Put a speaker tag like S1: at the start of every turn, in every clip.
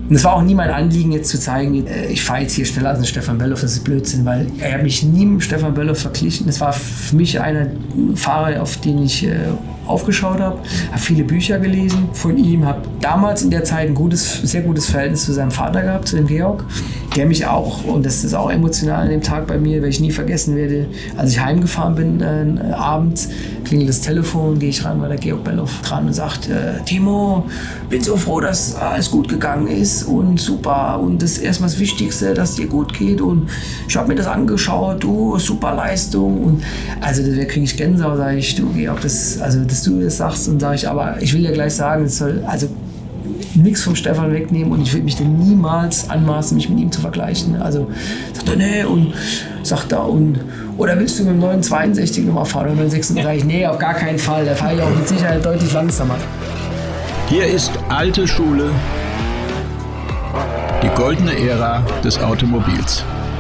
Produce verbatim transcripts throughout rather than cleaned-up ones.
S1: Und es war auch nie mein Anliegen, jetzt zu zeigen, ich fahre jetzt hier schneller als ein Stefan Bellof, das ist Blödsinn, weil er hat mich nie mit Stefan Bellof verglichen. Es war für mich einer Fahrer, auf den ich äh, aufgeschaut habe, habe viele Bücher gelesen von ihm, habe damals in der Zeit ein gutes, sehr gutes Verhältnis zu seinem Vater gehabt, zu dem Georg, der mich auch, und das ist auch emotional an dem Tag bei mir, weil ich nie vergessen werde, als ich heimgefahren bin, äh, abends, klingelt das Telefon, gehe ich ran, war der Georg Bellof dran und sagt, äh, Timo, bin so froh, dass alles gut gegangen ist und super und das ist erstmal das Wichtigste, dass es dir gut geht und ich habe mir das angeschaut, du, super Leistung und also da kriege ich Gänsehaut, sage ich, du Georg, das, also dass du das sagst und sage ich, aber ich will dir gleich sagen, es soll also nichts vom Stefan wegnehmen und ich will mich denn niemals anmaßen, mich mit ihm zu vergleichen. Also sagt er, nee, und sagt er, und oder willst du mit dem neuen zweiundsechzig nochmal fahren oder neuen sechsundsechzig? Sag ich, nee, auf gar keinen Fall, da fahre ich auch mit Sicherheit deutlich langsamer.
S2: Hier ist alte Schule, die goldene Ära des Automobils.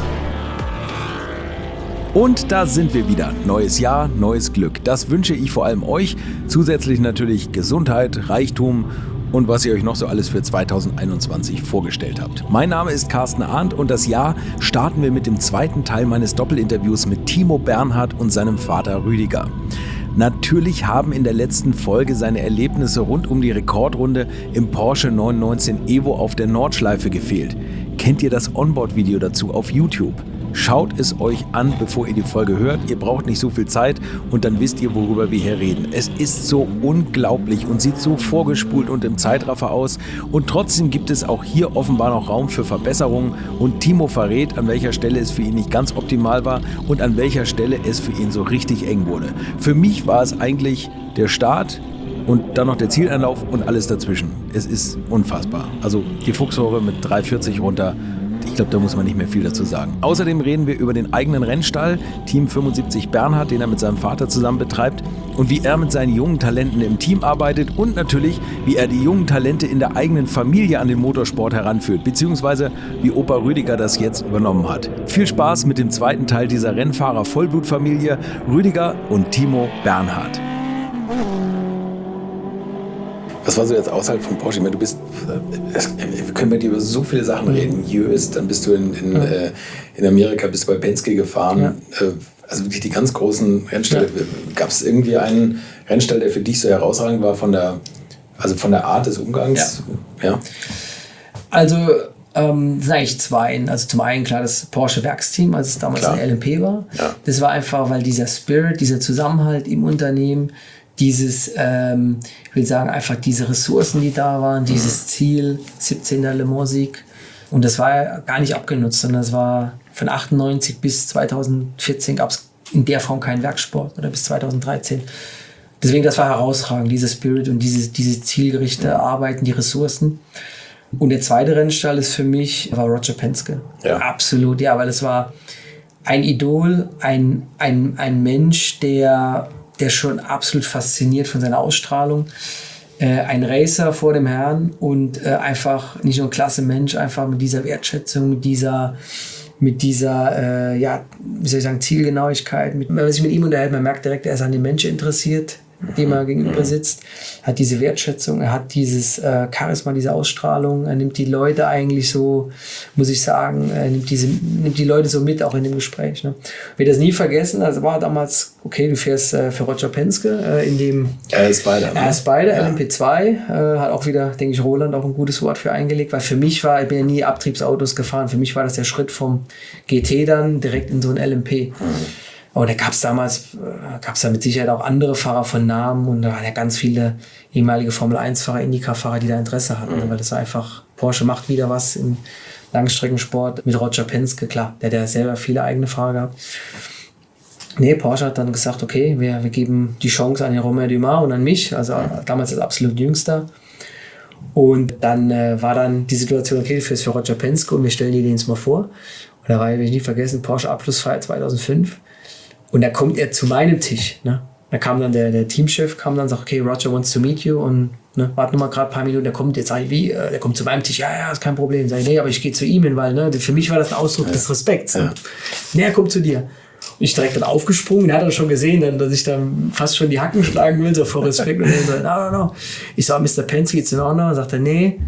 S3: Und da sind wir wieder. Neues Jahr, neues Glück. Das wünsche ich vor allem euch. Zusätzlich natürlich Gesundheit, Reichtum und was ihr euch noch so alles für zweitausendeinundzwanzig vorgestellt habt. Mein Name ist Carsten Arndt und das Jahr starten wir mit dem zweiten Teil meines Doppelinterviews mit Timo Bernhard und seinem Vater Rüdiger. Natürlich haben in der letzten Folge seine Erlebnisse rund um die Rekordrunde im Porsche neun neunzehn Evo auf der Nordschleife gefehlt. Kennt ihr das Onboard-Video dazu auf YouTube? Schaut es euch an, bevor ihr die Folge hört. Ihr braucht nicht so viel Zeit und dann wisst ihr, worüber wir hier reden. Es ist so unglaublich und sieht so vorgespult und im Zeitraffer aus. Und trotzdem gibt es auch hier offenbar noch Raum für Verbesserungen. Und Timo verrät, an welcher Stelle es für ihn nicht ganz optimal war und an welcher Stelle es für ihn so richtig eng wurde. Für mich war es eigentlich der Start und dann noch der Zieleinlauf und alles dazwischen. Es ist unfassbar. Also die Fuchsrohre mit drei vierzig runter. Ich glaube, da muss man nicht mehr viel dazu sagen. Außerdem reden wir über den eigenen Rennstall, Team fünfundsiebzig Bernhard, den er mit seinem Vater zusammen betreibt und wie er mit seinen jungen Talenten im Team arbeitet und natürlich, wie er die jungen Talente in der eigenen Familie an den Motorsport heranführt, beziehungsweise wie Opa Rüdiger das jetzt übernommen hat. Viel Spaß mit dem zweiten Teil dieser Rennfahrer-Vollblutfamilie, Rüdiger und Timo Bernhard. Was war so jetzt außerhalb von Porsche? Ich meine, du bist, wir können mit dir über so viele Sachen reden. Jöst, dann bist du in, in, ja. äh, in Amerika, bist du bei Penske gefahren. Ja. Äh, also wirklich die ganz großen Rennställe. Ja. Gab es irgendwie einen Rennstall, der für dich so herausragend war von der, also von der Art des Umgangs? Ja. ja.
S1: Also, ähm, das sind eigentlich zwei. Also zum einen klar das Porsche Werksteam, als es damals ein L M P war. Ja. Das war einfach, weil dieser Spirit, dieser Zusammenhalt im Unternehmen, dieses, ähm, ich will sagen, einfach diese Ressourcen, die da waren, mhm. dieses Ziel, siebzehnter Le Mans-Sieg. Und das war ja gar nicht abgenutzt, sondern das war von achtundneunzig bis zweitausendvierzehn gab es in der Form keinen Werkssport oder bis zweitausenddreizehn. Deswegen, das war herausragend, dieser Spirit und diese, diese zielgerichtete mhm. Arbeiten, die Ressourcen. Und der zweite Rennstall ist für mich, war Roger Penske. Ja. Absolut, ja, weil es war ein Idol, ein, ein, ein Mensch, der der schon absolut fasziniert von seiner Ausstrahlung. Äh, ein Racer vor dem Herrn und äh, einfach nicht nur ein klasse Mensch, einfach mit dieser Wertschätzung, mit dieser, mit dieser äh, ja, wie soll ich sagen, Zielgenauigkeit. Mit, wenn man sich mit ihm unterhält, man merkt direkt, er ist an den Menschen interessiert, dem er gegenüber sitzt, hat diese Wertschätzung, er hat dieses äh, Charisma, diese Ausstrahlung, er nimmt die Leute eigentlich so, muss ich sagen, er nimmt, diese, nimmt die Leute so mit, auch in dem Gespräch. Ne? Ich werde das nie vergessen, also war damals, okay, du fährst äh, für Roger Penske, äh, in dem
S3: er ist beide,
S1: er ist beide, ja. L M P zwei, äh, hat auch wieder, denke ich, Roland auch ein gutes Wort für eingelegt, weil für mich war, ich bin ja nie Abtriebsautos gefahren, für mich war das der Schritt vom G T dann direkt in so ein L M P. Mhm. Und da gab es damals, äh, gab es da mit Sicherheit auch andere Fahrer von Namen und da waren ja ganz viele ehemalige Formel eins Fahrer, Indycar-Fahrer, die da Interesse hatten, mhm. weil das einfach, Porsche macht wieder was im Langstreckensport mit Roger Penske, klar, der hat ja selber viele eigene Fahrer gehabt. Nee, Porsche hat dann gesagt, okay, wir, wir geben die Chance an den Romain Dumas und an mich, also damals als absolut Jüngster. Und dann äh, war dann die Situation, okay, du fährst für Roger Penske und wir stellen dir den jetzt mal vor. Und da war, ich will ich nie vergessen, Porsche Abschlussfeier zweitausendfünf. Und da kommt er zu meinem Tisch. Ne? Da kam dann der, der Teamchef, kam dann und sagt, okay, Roger wants to meet you und ne, warte noch mal gerade ein paar Minuten, der kommt, jetzt sag ich, wie, der kommt zu meinem Tisch, ja, ja, ist kein Problem. Sag ich, nee, aber ich gehe zu ihm hin, weil ne, für mich war das ein Ausdruck ja. des Respekts. Ja. Nee, er kommt zu dir. Und ich direkt dann aufgesprungen, der hat dann schon gesehen, dass ich dann fast schon die Hacken schlagen will, so vor Respekt. Und er sagt, no, no, no. Ich sag, Mister Penske, geht's in Ordnung? Und sagt er, nee,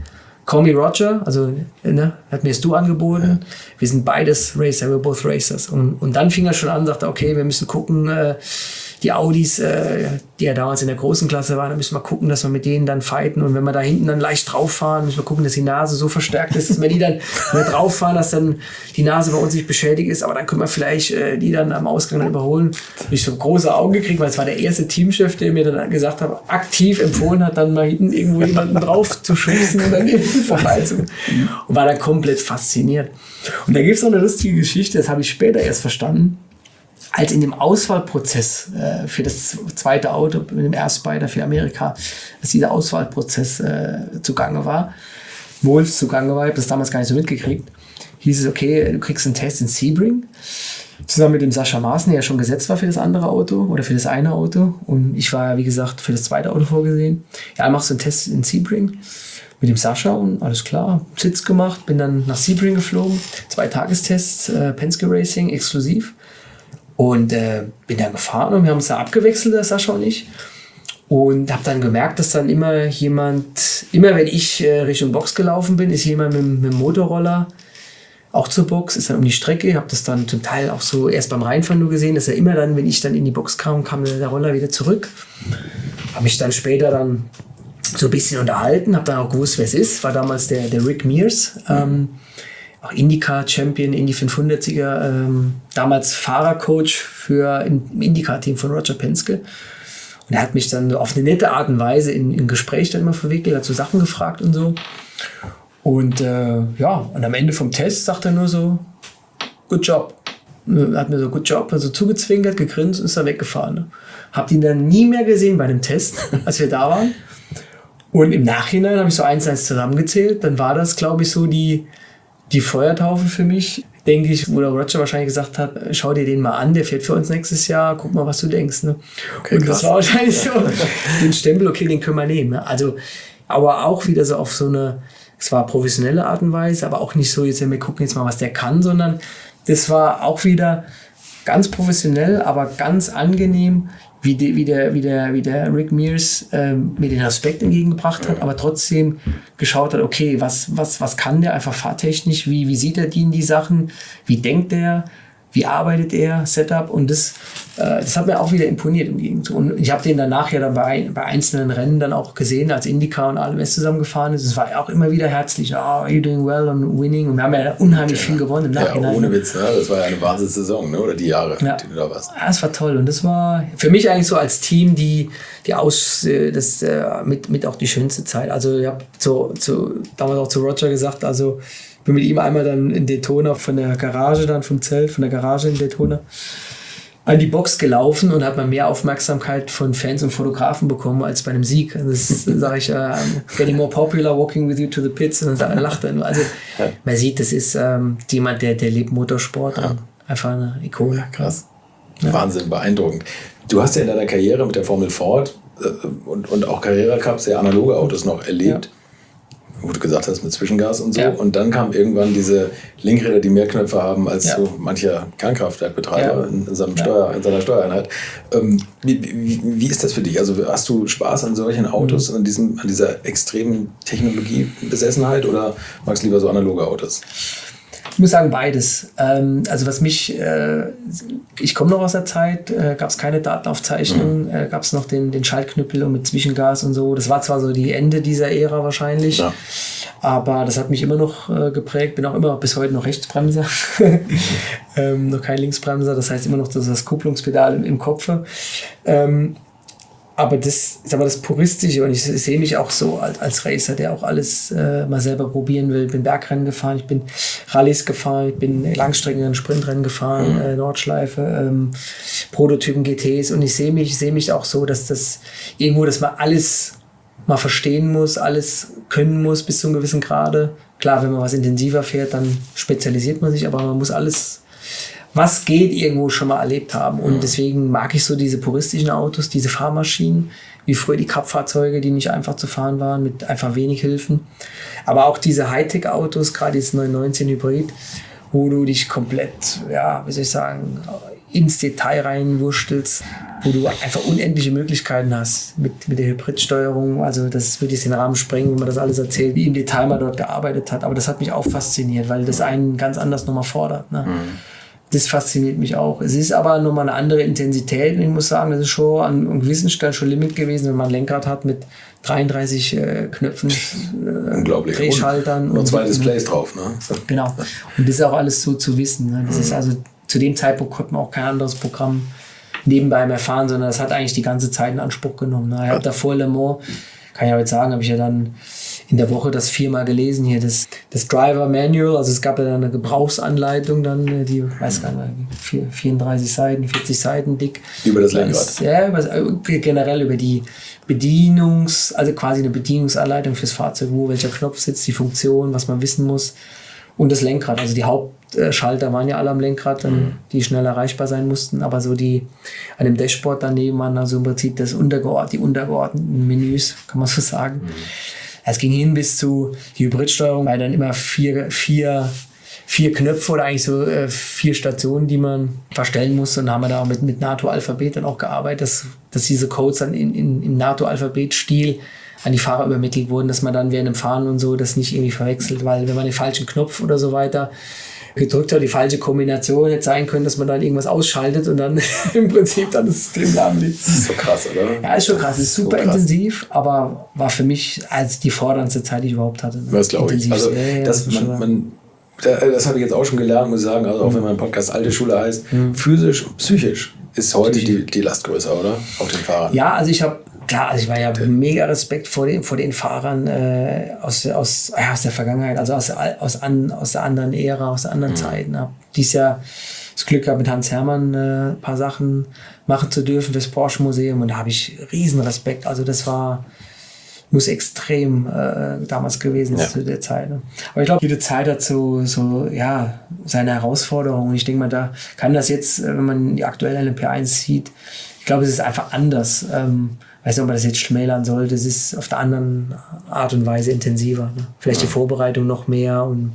S1: Call me Roger, also ne, hat mir das Du angeboten. Ja. Wir sind beides Racer, we're both Racers. Und, und dann fing er schon an und sagte, okay, wir müssen gucken, äh, die Audis, äh, die ja damals in der großen Klasse waren, da müssen wir gucken, dass wir mit denen dann fighten. Und wenn wir da hinten dann leicht drauf fahren, müssen wir gucken, dass die Nase so verstärkt ist, dass wir die dann wenn wir drauf fahren, dass dann die Nase bei uns nicht beschädigt ist. Aber dann können wir vielleicht äh, die dann am Ausgang dann überholen. Und ich so große Augen gekriegt, weil es war der erste Teamchef, der mir dann gesagt hat, aktiv empfohlen hat, dann mal hinten irgendwo jemanden drauf zu schubsen und dann irgendwie vorbeizukommen. Und war dann komplett fasziniert. Und da gibt es noch eine lustige Geschichte, das habe ich später erst verstanden. Als in dem Auswahlprozess äh, für das zweite Auto, mit dem Airspider für Amerika, als dieser Auswahlprozess äh, zugange war, Wolf zugange war, ich habe das damals gar nicht so mitgekriegt, hieß es, okay, du kriegst einen Test in Sebring, zusammen mit dem Sascha Maaßen, der ja schon gesetzt war für das andere Auto oder für das eine Auto. Und ich war, wie gesagt, für das zweite Auto vorgesehen. Ja, machst du einen Test in Sebring mit dem Sascha und alles klar, Sitz gemacht, bin dann nach Sebring geflogen, zwei Tagestests, äh, Penske Racing, exklusiv. Und äh, bin dann gefahren und wir haben uns da abgewechselt, der Sascha und ich. Und habe dann gemerkt, dass dann immer jemand, immer wenn ich äh, Richtung Box gelaufen bin, ist jemand mit, mit dem Motorroller auch zur Box, ist dann um die Strecke. Habe das dann zum Teil auch so erst beim Reinfahren nur gesehen, dass er immer dann, wenn ich dann in die Box kam, kam der Roller wieder zurück. Habe mich dann später dann so ein bisschen unterhalten, habe dann auch gewusst, wer es ist. War damals der, der Rick Mears. Ähm, auch IndyCar-Champion, Indy fünfhundertsiger, ähm, damals Fahrercoach für im IndyCar-Team von Roger Penske. Und er hat mich dann auf eine nette Art und Weise in ein Gespräch dann immer verwickelt, hat so Sachen gefragt und so. Und äh, ja, und am Ende vom Test sagt er nur so, good job. Hat mir so good job, also zugezwinkert, gegrinst und ist dann weggefahren. Ne? Habt ihn dann nie mehr gesehen bei dem Test, als wir da waren. Und im Nachhinein habe ich so eins eins zusammengezählt. Dann war das, glaube ich, so die, die Feuertaufe für mich, denke ich, wo der Roger wahrscheinlich gesagt hat, schau dir den mal an, der fährt für uns nächstes Jahr, guck mal, was du denkst. Ne? Okay, und krass. Das war wahrscheinlich so den Stempel, okay, den können wir nehmen. Ne? Also, aber auch wieder so auf so eine, es war professionelle Art und Weise, aber auch nicht so, jetzt wir gucken jetzt mal, was der kann, sondern das war auch wieder ganz professionell, aber ganz angenehm, wie, die, wie, der, wie, der, wie der Rick Mears ähm, mir den Respekt entgegengebracht hat, aber trotzdem geschaut hat, okay, was, was, was kann der einfach fahrtechnisch, wie, wie sieht er die in die Sachen, wie denkt er, wie arbeitet er, Setup, und das, äh, das hat mir auch wieder imponiert im Gegenzug. Und ich habe den danach ja dann bei, bei einzelnen Rennen dann auch gesehen, als IndyCar und A L M S zusammengefahren ist. Es war auch immer wieder herzlich, oh, are you doing well und winning, und wir haben ja unheimlich ja, viel gewonnen im Nachhinein.
S3: Ja, ohne Witz, ne? Das war ja eine Wahnsinnssaison, ne? Oder die Jahre,
S1: ja.
S3: die du da warst.
S1: Ja, das war toll, und das war für mich eigentlich so als Team die, die aus, das, mit, mit auch die schönste Zeit. Also ich habe zu, zu, damals auch zu Roger gesagt, also bin mit ihm einmal dann in Daytona von der Garage, dann vom Zelt, von der Garage in Daytona an die Box gelaufen und hat man mehr Aufmerksamkeit von Fans und Fotografen bekommen als bei einem Sieg. Das sage ich, uh, getting more popular, walking with you to the pits, und dann lacht er nur. Also man sieht, das ist ähm, jemand, der, der lebt Motorsport, ja. Und einfach eine Ikone.
S3: Ja, krass. Ja. Wahnsinn, beeindruckend. Du hast ja in deiner Karriere mit der Formel Ford äh, und, und auch Carrera Cups sehr analoge Autos noch erlebt. Ja. Wo du gesagt hast, mit Zwischengas und so. Ja. Und dann kamen irgendwann diese Lenkräder, die mehr Knöpfe haben als ja. so mancher Kernkraftwerkbetreiber ja. in, seinem Steuer, in seiner Steuereinheit. Ähm, wie, wie, wie ist das für dich? Also hast du Spaß an solchen Autos, mhm. an, diesem, an dieser extremen Technologiebesessenheit, oder magst du lieber so analoge Autos?
S1: Ich muss sagen, beides. Ähm, also was mich, äh, ich komme noch aus der Zeit, äh, gab es keine Datenaufzeichnung, mhm. äh, gab es noch den, den Schaltknüppel und mit Zwischengas und so. Das war zwar so die Ende dieser Ära wahrscheinlich, ja. aber das hat mich immer noch äh, geprägt. Bin auch immer bis heute noch Rechtsbremser, ähm, noch kein Linksbremser. Das heißt immer noch das, das Kupplungspedal im, im Kopf. Ähm, Aber das ist aber das Puristische, und ich sehe mich auch so als, als Racer, der auch alles äh, mal selber probieren will. Ich bin Bergrennen gefahren, ich bin Rallyes gefahren, ich bin Langstrecken- und Sprintrennen gefahren, mhm. äh, Nordschleife, ähm, Prototypen, G Ts, und ich sehe mich, ich sehe mich auch so, dass das irgendwo, dass man alles mal verstehen muss, alles können muss bis zu einem gewissen Grade. Klar, wenn man was intensiver fährt, dann spezialisiert man sich, aber man muss alles, was geht, irgendwo schon mal erlebt haben. Und deswegen mag ich so diese puristischen Autos, diese Fahrmaschinen, wie früher die Cup-Fahrzeuge, die nicht einfach zu fahren waren, mit einfach wenig Hilfen. Aber auch diese Hightech-Autos, gerade jetzt neun neunzehn Hybrid, wo du dich komplett, ja, wie soll ich sagen, ins Detail reinwurstelst, wo du einfach unendliche Möglichkeiten hast mit, mit der Hybridsteuerung. Also das würde jetzt den Rahmen sprengen, wenn man das alles erzählt, wie im Detail man dort gearbeitet hat. Aber das hat mich auch fasziniert, weil das einen ganz anders nochmal fordert. Ne? Mhm. Das fasziniert mich auch. Es ist aber nochmal eine andere Intensität. Ich muss sagen, das ist schon an einem gewissen Stellen schon Limit gewesen, wenn man ein Lenkrad hat mit dreiunddreißig äh, Knöpfen, äh,
S4: unglaublich.
S1: Drehschaltern.
S4: Und, und zwei Displays drauf. Ne?
S1: Genau. Und das ist auch alles so zu wissen. Ne? Das mhm. ist also, zu dem Zeitpunkt konnte man auch kein anderes Programm nebenbei mehr fahren, sondern das hat eigentlich die ganze Zeit in Anspruch genommen. Ne? Ich habe davor Le Mans, kann ich aber jetzt sagen, habe ich ja dann in der Woche das viermal gelesen hier, das, das Driver Manual, also es gab ja dann eine Gebrauchsanleitung dann, die, weiß gar nicht, vierunddreißig Seiten, vierzig Seiten dick.
S4: Über das Lenkrad?
S1: Ja, über, generell über die Bedienungs-, also quasi eine Bedienungsanleitung fürs Fahrzeug, wo welcher Knopf sitzt, die Funktion, was man wissen muss und das Lenkrad, also die Hauptschalter waren ja alle am Lenkrad, dann, mhm. die schnell erreichbar sein mussten, aber so die an dem Dashboard daneben waren also im Prinzip das untergeordnet, die untergeordneten Menüs, kann man so sagen. Mhm. Es ging hin bis zu die Hybridsteuerung, weil dann immer vier, vier, vier Knöpfe oder eigentlich so äh, vier Stationen, die man verstellen musste. Und da haben wir da mit, mit NATO-Alphabet dann auch gearbeitet, dass, dass diese Codes dann in, in, im NATO-Alphabet-Stil an die Fahrer übermittelt wurden, dass man dann während dem Fahren und so das nicht irgendwie verwechselt, weil wenn man den falschen Knopf oder so weiter gedrückt hat, die falsche Kombination hätte sein können, dass man dann irgendwas ausschaltet und dann im Prinzip dann das System lahm liegt.
S4: Das ist so krass, oder?
S1: Ja, ist schon krass. Es ist super so intensiv, aber war für mich als die forderndste Zeit, die ich überhaupt hatte.
S4: Das glaube ich. Also,
S1: ja,
S4: das, man, man, das habe ich jetzt auch schon gelernt, muss ich sagen, also auch mhm. wenn mein Podcast Alte Schule heißt, mhm. physisch und psychisch ist heute die, die Last größer, oder? Auf den Fahrern.
S1: Ja, also ich habe Klar, also ich war ja mega Respekt vor den, vor den Fahrern äh, aus, aus, ja, aus der Vergangenheit, also aus, aus, an, aus der anderen Ära, aus der anderen mhm. Zeiten. Hab dies Jahr das Glück gehabt, mit Hans Hermann äh, ein paar Sachen machen zu dürfen fürs Porsche Museum und da habe ich riesen Respekt. Also das war, muss extrem äh, damals gewesen ja. zu der Zeit. Ne? Aber ich glaube, jede Zeit hat so, so ja, seine Herausforderungen. Ich denke mal, da kann das jetzt, wenn man die aktuelle L M P eins sieht, ich glaube, es ist einfach anders. Ähm, Ich weiß nicht, ob man das jetzt schmälern sollte. Es ist auf der anderen Art und Weise intensiver. Ne? Vielleicht ja. die Vorbereitung noch mehr. Und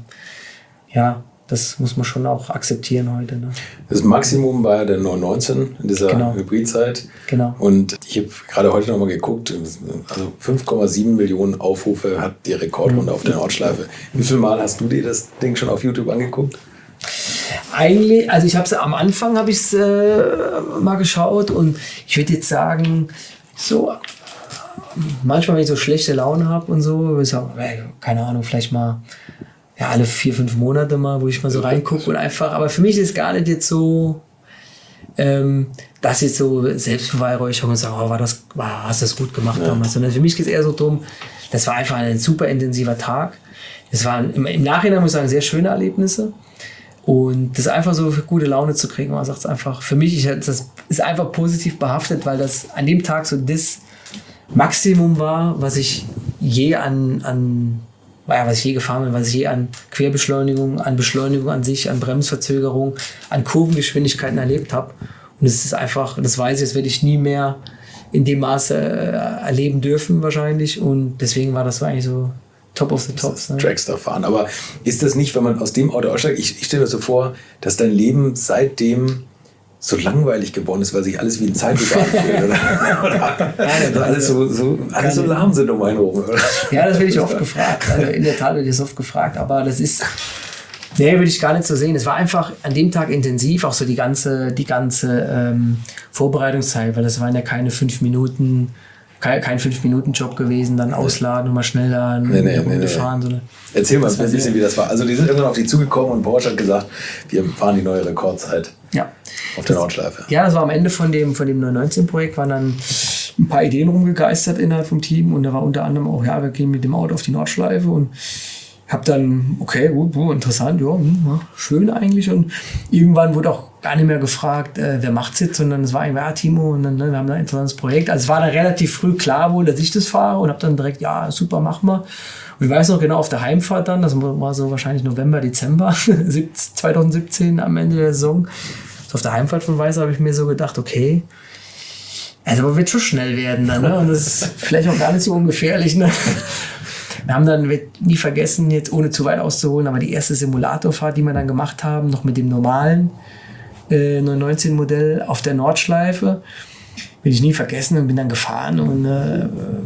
S1: ja, das muss man schon auch akzeptieren heute. Ne?
S4: Das Maximum war ja der neun neunzehn in dieser genau. Hybridzeit.
S1: Genau.
S4: Und ich habe gerade heute noch mal geguckt. Also fünf Komma sieben Millionen Aufrufe hat die Rekordrunde mhm. auf der Nordschleife. Wie viel Mal hast du dir das Ding schon auf YouTube angeguckt?
S1: Eigentlich, also ich habe es am Anfang habe ich es äh, mal geschaut und ich würde jetzt sagen, so, manchmal, wenn ich so schlechte Laune habe und so, würde ich sagen, ey, keine Ahnung, vielleicht mal ja, alle vier, fünf Monate mal, wo ich mal so reingucke und einfach, aber für mich ist es gar nicht jetzt so, ähm, dass jetzt so Selbstbeweihräucherung und sagen, oh, war das, war, hast du das gut gemacht ja. damals, sondern für mich geht es eher so drum, das war einfach ein super intensiver Tag. Es waren im, im Nachhinein, muss ich sagen, sehr schöne Erlebnisse. Und das einfach so für gute Laune zu kriegen, man sagt es einfach, für mich, ich, das ist einfach positiv behaftet, weil das an dem Tag so das Maximum war, was ich je an, an ja, was ich je gefahren bin, was ich je an Querbeschleunigung, an Beschleunigung an sich, an Bremsverzögerung, an Kurvengeschwindigkeiten erlebt habe. Und es ist einfach, das weiß ich, das werde ich nie mehr in dem Maße äh, erleben dürfen wahrscheinlich. Und deswegen war das so eigentlich so Top of the Tops. Ne?
S4: Dragster fahren. Aber ist das nicht, wenn man aus dem Auto aussteigt, ich, ich stelle mir so vor, dass dein Leben seitdem so langweilig geworden ist, weil sich alles wie ein Zeitlupe anfühlt. Oder? oder ja, alles so, so, alles so lahm sind um einen rum. Oder?
S1: Ja, das werde ich oft gefragt. Also in der Tat werde ich das oft gefragt. Aber das ist, nee, würde ich gar nicht so sehen. Es war einfach an dem Tag intensiv, auch so die ganze, die ganze ähm, Vorbereitungszeit, weil das waren ja keine fünf Minuten, kein fünf-Minuten-Job gewesen, dann ausladen und mal schnell da eine
S4: nee, nee,
S1: Runde
S4: nee,
S1: fahren.
S4: Nee.
S1: So eine,
S4: Erzähl mal ein bisschen, wie das war. Also die sind irgendwann auf die zugekommen und Porsche hat gesagt, wir fahren die neue Rekordzeit
S1: ja.
S4: auf der Nordschleife.
S1: Ja, das war am Ende von dem, von dem neun neunzehn-Projekt, waren dann ein paar Ideen rumgegeistert innerhalb vom Team und da war unter anderem auch, ja, wir gehen mit dem Auto auf die Nordschleife und hab dann, okay, gut, gut interessant, ja, ja, schön eigentlich. Und irgendwann wurde auch gar nicht mehr gefragt, äh, wer macht's jetzt, sondern es war einfach, ja, Timo, und dann, ne, wir haben da ein interessantes Projekt. Also es war dann relativ früh klar wohl, dass ich das fahre und hab dann direkt, ja, super, mach mal. Und ich weiß noch genau, auf der Heimfahrt dann, das war so wahrscheinlich November, Dezember zwanzig siebzehn am Ende der Saison. So auf der Heimfahrt von Weißer habe ich mir so gedacht, okay, also aber wird schon schnell werden dann, ne? Und das ist vielleicht auch gar nicht so ungefährlich, ne? Wir haben dann, wird nie vergessen, jetzt ohne zu weit auszuholen, aber die erste Simulatorfahrt, die wir dann gemacht haben, noch mit dem normalen äh, neun neunzehn Modell auf der Nordschleife. Bin ich nie vergessen und bin dann gefahren und äh,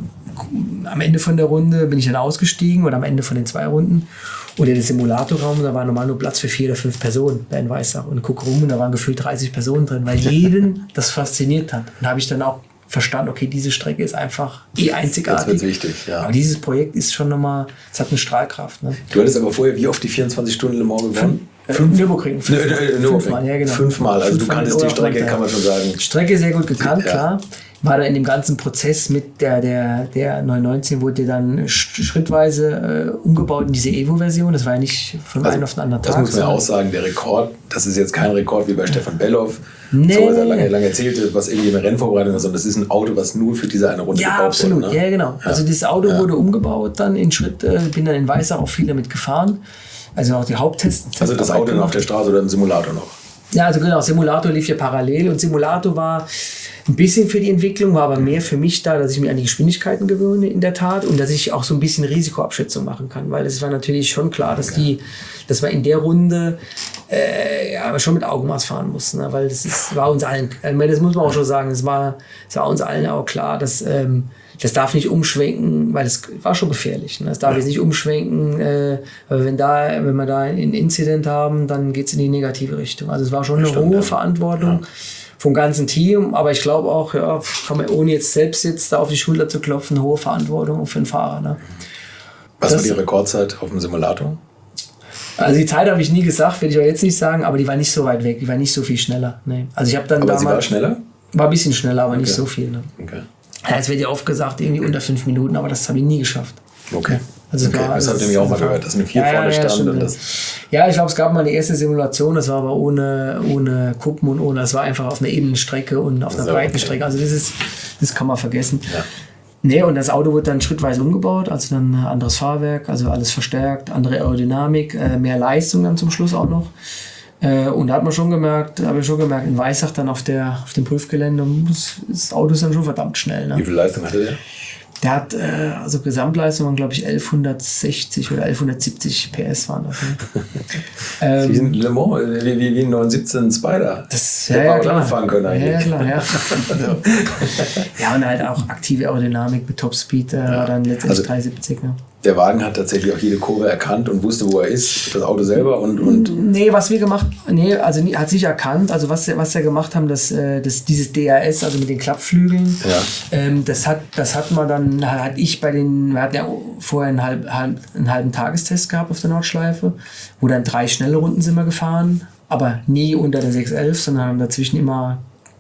S1: am Ende von der Runde bin ich dann ausgestiegen oder am Ende von den zwei Runden. Und in den Simulatorraum, da war normal nur Platz für vier oder fünf Personen da in Weissach. Und guck rum und da waren gefühlt dreißig Personen drin, weil jeden das fasziniert hat. Und da habe ich dann auch verstanden, okay, diese Strecke ist einfach eh einzigartig.
S4: Das wird wichtig, ja.
S1: Aber dieses Projekt ist schon nochmal, es hat eine Strahlkraft. Ne?
S4: Du hattest aber vorher wie oft die vierundzwanzig Stunden Le Mans gewonnen?
S1: Fünf, Nürburgring.
S4: Fünfmal, Fünfmal, ja, genau. Fünfmal, also Fünfmal du kanntest die Strecke, kann man schon sagen.
S1: Die Strecke sehr gut gekannt,
S4: ja.
S1: Klar. War da in dem ganzen Prozess mit der, der, der neun neunzehn wurde dann schrittweise äh, umgebaut in diese Evo-Version. Das war ja nicht von also, einem auf den anderen Tag.
S4: Das muss man ja auch sagen, der Rekord, das ist jetzt kein Rekord wie bei Stefan Belloff,
S1: nee.
S4: so was er lange, lange erzählte, was irgendwie eine Rennvorbereitung ist, sondern das ist ein Auto, was nur für diese eine Runde
S1: ja,
S4: gebaut
S1: absolut.
S4: wurde. Ne?
S1: Ja, genau.
S4: Ja.
S1: Also das Auto
S4: ja.
S1: wurde umgebaut dann in Schritt, äh, bin dann in Weissach auch viel damit gefahren. Also auch die Haupttests.
S4: Also das Auto noch auf der Straße oder im Simulator noch?
S1: Ja, also genau, Simulator lief ja parallel und Simulator war ein bisschen für die Entwicklung, war aber mehr für mich da, dass ich mir an die Geschwindigkeiten gewöhne in der Tat und dass ich auch so ein bisschen Risikoabschätzung machen kann, weil es war natürlich schon klar, dass die, dass man in der Runde äh, ja, schon mit Augenmaß fahren muss, ne? Weil das ist, war uns allen, ich meine, das muss man auch schon sagen, es war, es war uns allen auch klar, dass ähm, das darf nicht umschwenken, weil es war schon gefährlich. Ne? Das darf ja. jetzt nicht umschwenken, äh, weil wenn da, wenn wir da einen Incident haben, dann geht es in die negative Richtung. Also es war schon eine Stimmt, hohe ja. Verantwortung. Ja. Vom ganzen Team, aber ich glaube auch, ja, kann man, ohne jetzt selbst jetzt da auf die Schulter zu klopfen, hohe Verantwortung für den Fahrer. Ne?
S4: Was das, war die Rekordzeit auf dem Simulator?
S1: Also die Zeit habe ich nie gesagt, will ich auch jetzt nicht sagen, aber die war nicht so weit weg, die war nicht so viel schneller. Nee. Also ich habe dann
S4: aber
S1: damals,
S4: sie war schneller?
S1: War ein bisschen schneller, aber okay. nicht so viel. Ne?
S4: Okay.
S1: Ja, es wird ja oft gesagt, irgendwie unter fünf Minuten, aber das habe ich nie geschafft.
S4: Okay.
S1: Also
S4: okay.
S1: war,
S4: das habt ihr nämlich auch mal gehört, dass eine vier
S1: ja,
S4: vorne
S1: ja,
S4: stand.
S1: Ja,
S4: und das
S1: ja, ich glaube, es gab mal eine erste Simulation, das war aber ohne, ohne Kuppen und ohne, das war einfach auf einer ebenen Strecke und auf einer so, breiten okay. Strecke. Also das ist, das kann man vergessen. Ja. Nee, und das Auto wurde dann schrittweise umgebaut, also dann anderes Fahrwerk, also alles verstärkt, andere Aerodynamik, äh, mehr Leistung dann zum Schluss auch noch. Äh, und da hat man schon gemerkt, habe ich schon gemerkt, in Weissach dann auf, der, auf dem Prüfgelände, das, das Auto ist dann schon verdammt schnell. Ne?
S4: Wie viel Leistung hatte der?
S1: Der hat, äh, also Gesamtleistung waren, glaube ich, elfhundertsechzig oder elfhundertsiebzig P S waren das. Ne? ähm,
S4: wie ein Le Mans, wie, wie, wie ein neun siebzehn Spider.
S1: Das
S4: hätte
S1: ja,
S4: man auch
S1: ja,
S4: lang fahren können eigentlich.
S1: Ja, klar, ja. Ja, und halt auch aktive Aerodynamik mit Topspeed, äh, ja. dann letztendlich also, dreihundertsiebzig. Ne?
S4: Der Wagen hat tatsächlich auch jede Kurve erkannt und wusste, wo er ist, das Auto selber und... und
S1: nee, was wir gemacht nee, also hat sich erkannt, also was, was wir gemacht haben, das, das, dieses D R S, also mit den Klappflügeln,
S4: ja.
S1: ähm, das, hat, das hat man dann, hat ich bei den, wir hatten ja vorher einen, halb, halb, einen halben Tagestest gehabt auf der Nordschleife, wo dann drei schnelle Runden sind wir gefahren, aber nie unter der sechs elf, sondern haben dazwischen immer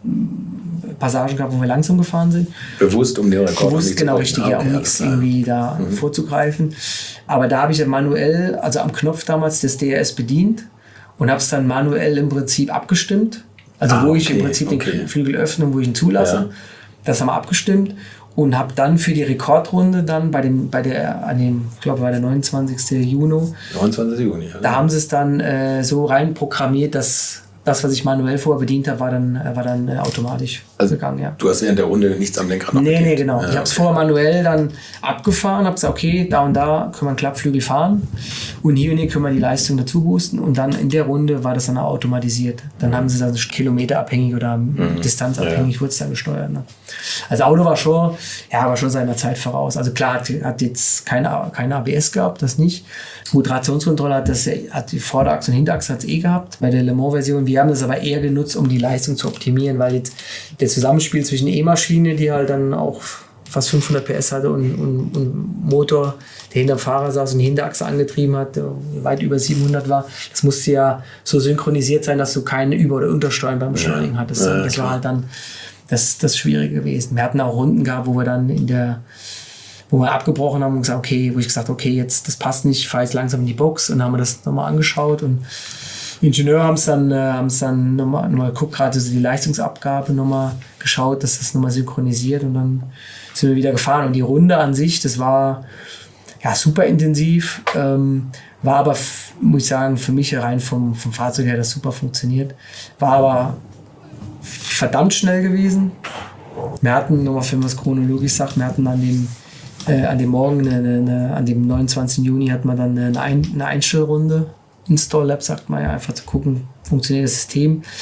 S1: Passagen gehabt, wo wir langsam gefahren sind.
S4: Bewusst, um den Rekord
S1: Bewusst, nicht genau, richtig, ja, um nichts irgendwie da mhm. vorzugreifen. Aber da habe ich ja manuell, also am Knopf damals, das D R S bedient und habe es dann manuell im Prinzip abgestimmt. Also ah, wo okay, ich im Prinzip okay. den Flügel öffne und wo ich ihn zulasse. Ja. Das haben wir abgestimmt und habe dann für die Rekordrunde dann bei dem, bei der, an dem, ich glaube, war der neunundzwanzigsten Juni.
S4: neunundzwanzigsten Juni, ja.
S1: Da haben sie es dann äh, so rein programmiert, dass das, was ich manuell vorher bedient habe, war dann, war dann äh, automatisch
S4: also
S1: gegangen. Ja.
S4: Du hast während der Runde nichts am Lenkrad noch
S1: Nee,
S4: bedient.
S1: nee, genau.
S4: Ja,
S1: ich habe es
S4: okay.
S1: vorher manuell dann abgefahren, habe gesagt, okay, da und da können wir einen Klappflügel fahren und hier und hier können wir die Leistung dazu boosten und dann in der Runde war das dann auch automatisiert. Dann mhm. haben sie dann kilometerabhängig oder mhm. distanzabhängig ja. wurde es dann gesteuert. Ne? Also Auto war schon, ja, war schon seiner Zeit voraus. Also klar, hat, hat jetzt keine, keine A B S gehabt, das nicht. Gut, Traktionskontrolle hat, das, hat die Vorderachse und Hinterachse hat es eh gehabt bei der Le Mans-Version. Wir haben das aber eher genutzt, um die Leistung zu optimieren, weil jetzt das Zusammenspiel zwischen E-Maschine, die halt dann auch fast fünfhundert P S hatte und, und, und Motor, der hinter dem Fahrer saß und die Hinterachse angetrieben hat, der weit über siebenhundert war, das musste ja so synchronisiert sein, dass du keine Über- oder Untersteuern beim Beschleunigen ja. hattest. Ja, das klar. war halt dann das, das Schwierige gewesen. Wir hatten auch Runden gehabt, wo wir dann in der wo wir abgebrochen haben und gesagt, okay, wo ich gesagt, okay, jetzt, das passt nicht, ich fahre jetzt langsam in die Box und dann haben wir das nochmal angeschaut und die Ingenieure haben es dann, äh, haben es dann nochmal, nochmal geguckt, gerade so die Leistungsabgabe nochmal geschaut, dass das nochmal synchronisiert und dann sind wir wieder gefahren und die Runde an sich, das war ja super intensiv, ähm, war aber, muss ich sagen, für mich rein vom, vom Fahrzeug her, das super funktioniert, war aber verdammt schnell gewesen. Wir hatten, nochmal für was chronologisch sagt, wir hatten an dem Äh, an dem Morgen, eine, eine, an dem neunundzwanzigsten Juni hat man dann eine, Ein- eine Einstellrunde, Install Lab sagt man ja, einfach zu gucken, funktioniert das System.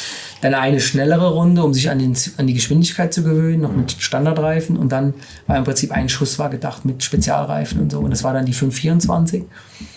S1: Dann eine schnellere Runde, um sich an, den, an die Geschwindigkeit zu gewöhnen, noch mit Standardreifen. Und dann war im Prinzip ein Schuss war gedacht mit Spezialreifen und so. Und das war dann die fünf vierundzwanzig.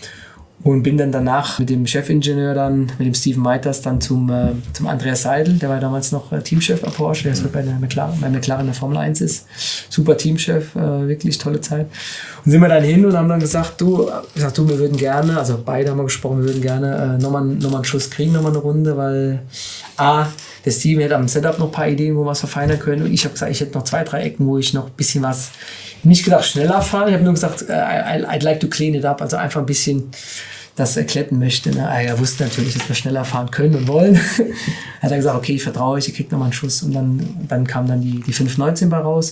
S1: Und bin dann danach mit dem Chefingenieur dann, mit dem Steven Meiters, dann zum, äh, zum Andreas Seidel, der war damals noch äh, Teamchef bei Porsche, der jetzt bei der McLaren, bei McLaren in der Formel eins ist. Super Teamchef, äh, wirklich tolle Zeit. Und sind wir dann hin und haben dann gesagt, du, gesagt, du, wir würden gerne, also beide haben wir gesprochen, wir würden gerne äh, nochmal noch mal einen Schuss kriegen, nochmal eine Runde, weil A, der Steven hätte am Setup noch ein paar Ideen, wo wir was verfeinern können. Und ich habe gesagt, ich hätte noch zwei, drei Ecken, wo ich noch ein bisschen was, nicht gedacht schneller fahren, ich habe nur gesagt, uh, I, I'd like to clean it up, also einfach ein bisschen das erkletten möchte. Ne? Er wusste natürlich, dass wir schneller fahren können und wollen. Hat er gesagt, okay, ich vertraue euch, ihr kriegt nochmal einen Schuss. Und dann, dann kam dann die, die fünf neunzehn bei raus.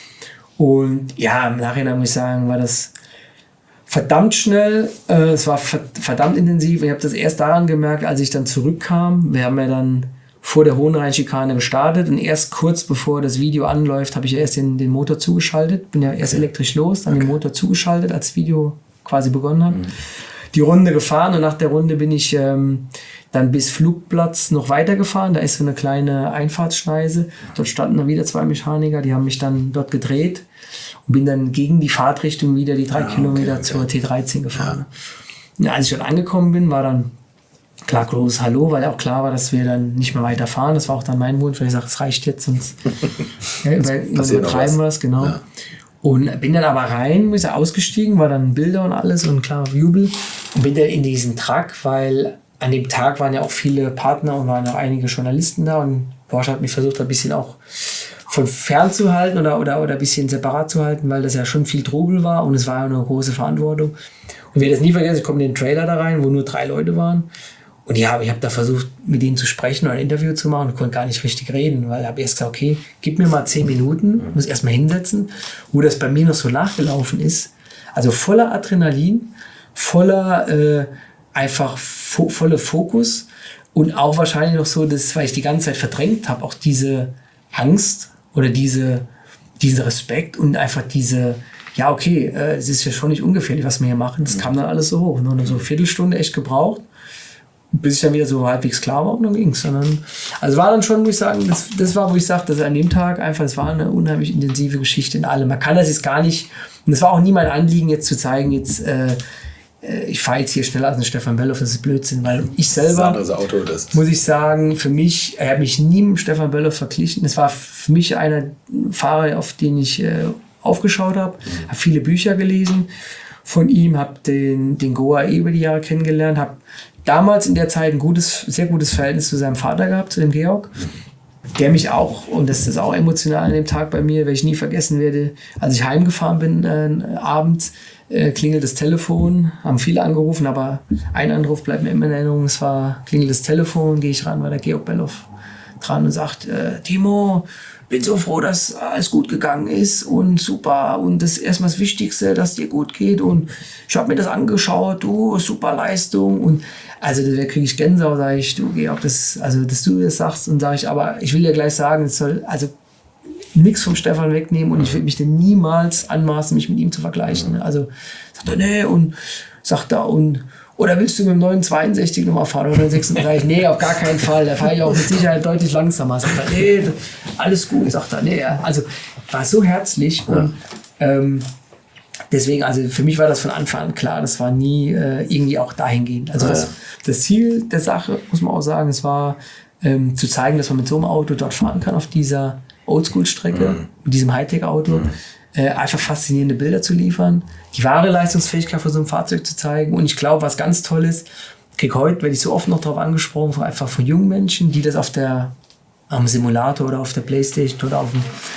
S1: Und ja, im Nachhinein muss ich sagen, war das verdammt schnell. Äh, es war verdammt intensiv. Ich habe das erst daran gemerkt, als ich dann zurückkam. Wir haben ja dann vor der Hohenrhein-Schikane gestartet und erst kurz bevor das Video anläuft, habe ich ja erst den, den Motor zugeschaltet. Bin ja erst elektrisch los, dann okay. den Motor zugeschaltet, als das Video quasi begonnen hat. Mhm. Die Runde gefahren und nach der Runde bin ich ähm, dann bis Flugplatz noch weitergefahren. Da ist so eine kleine Einfahrtsschneise. Dort standen dann wieder zwei Mechaniker, die haben mich dann dort gedreht und bin dann gegen die Fahrtrichtung wieder die drei ah, Kilometer okay, okay. zur T dreizehn gefahren. Ja. Und als ich dort angekommen bin, war dann klar großes Hallo, weil auch klar war, dass wir dann nicht mehr weiterfahren. Das war auch dann mein Wunsch, weil ich sage, es reicht jetzt, sonst ja, übertreiben wir es, genau. Ja. Und bin dann aber rein, muss ja ausgestiegen, war dann Bilder und alles und klar Jubel. Und bin dann in diesen Truck, weil an dem Tag waren ja auch viele Partner und waren auch einige Journalisten da. Und Porsche hat mich versucht, ein bisschen auch von fern zu halten oder, oder, oder ein bisschen separat zu halten, weil das ja schon viel Trubel war und es war ja eine große Verantwortung. Und ich werde das nie vergessen, ich komme in den Trailer da rein, wo nur drei Leute waren. Und ja, ich habe da versucht, mit denen zu sprechen oder ein Interview zu machen und konnte gar nicht richtig reden, weil ich habe erst gesagt, okay, gib mir mal zehn Minuten, muss erst mal hinsetzen, wo das bei mir noch so nachgelaufen ist. Also voller Adrenalin, voller äh, einfach fo- voller Fokus und auch wahrscheinlich noch so, dass, weil ich die ganze Zeit verdrängt habe, auch diese Angst oder diese, diesen Respekt und einfach diese, ja okay, äh, es ist ja schon nicht ungefährlich, was wir hier machen. Das kam dann alles so hoch. Nur so eine Viertelstunde echt gebraucht, bis ich dann wieder so halbwegs klar war und dann ging's. Also war dann schon, muss ich sagen, das, das war, wo ich sagte, dass an dem Tag einfach, es war eine unheimlich intensive Geschichte in allem. Man kann das jetzt gar nicht, und es war auch nie mein Anliegen, jetzt zu zeigen, jetzt, äh, ich fahre jetzt hier schneller als ein Stefan Bellof, das ist Blödsinn, weil ich selber,
S4: das Auto, das
S1: muss ich sagen, für mich, er hat mich nie mit Stefan Bellof verglichen. Es war für mich einer Fahrer, auf den ich äh, aufgeschaut habe, mhm. habe viele Bücher gelesen von ihm, habe den, den Goa eh über die Jahre kennengelernt, habe damals in der Zeit ein gutes, sehr gutes Verhältnis zu seinem Vater gehabt, zu dem Georg, der mich auch, und das ist auch emotional an dem Tag bei mir, weil ich nie vergessen werde, als ich heimgefahren bin, äh, abends, äh, klingelt das Telefon, haben viele angerufen, aber ein Anruf bleibt mir immer in Erinnerung, es war, klingelt das Telefon, gehe ich ran, war der Georg Bellof dran und sagt, äh, Timo, bin so froh, dass alles gut gegangen ist und super und das ist erstmal das Wichtigste, dass dir gut geht und ich habe mir das angeschaut, du, super Leistung und also da kriege ich Gänsehaut, sage ich, du Georg, das, also dass du das sagst und sage ich, aber ich will dir gleich sagen, es soll also nichts vom Stefan wegnehmen und ich will mich denn niemals anmaßen, mich mit ihm zu vergleichen. Also sagt er, nee und sagt er und oder willst du mit dem neuen zweiundsechzig nochmal fahren oder sechsunddreißig? Nee, auf gar keinen Fall. Da fahre ich auch mit Sicherheit deutlich langsamer. Sagt er, nee, alles gut. Sagt er, nee. Also war so herzlich und ähm, deswegen, also für mich war das von Anfang an klar, das war nie äh, irgendwie auch dahingehend. Also das, das Ziel der Sache, muss man auch sagen, es war ähm, zu zeigen, dass man mit so einem Auto dort fahren kann auf dieser Oldschool-Strecke, mhm. mit diesem Hightech-Auto. Mhm. Äh, einfach faszinierende Bilder zu liefern, die wahre Leistungsfähigkeit von so einem Fahrzeug zu zeigen. Und ich glaube, was ganz toll ist, krieg heute, werde ich so oft noch darauf angesprochen, einfach von jungen Menschen, die das auf der, am Simulator oder auf der Playstation oder auf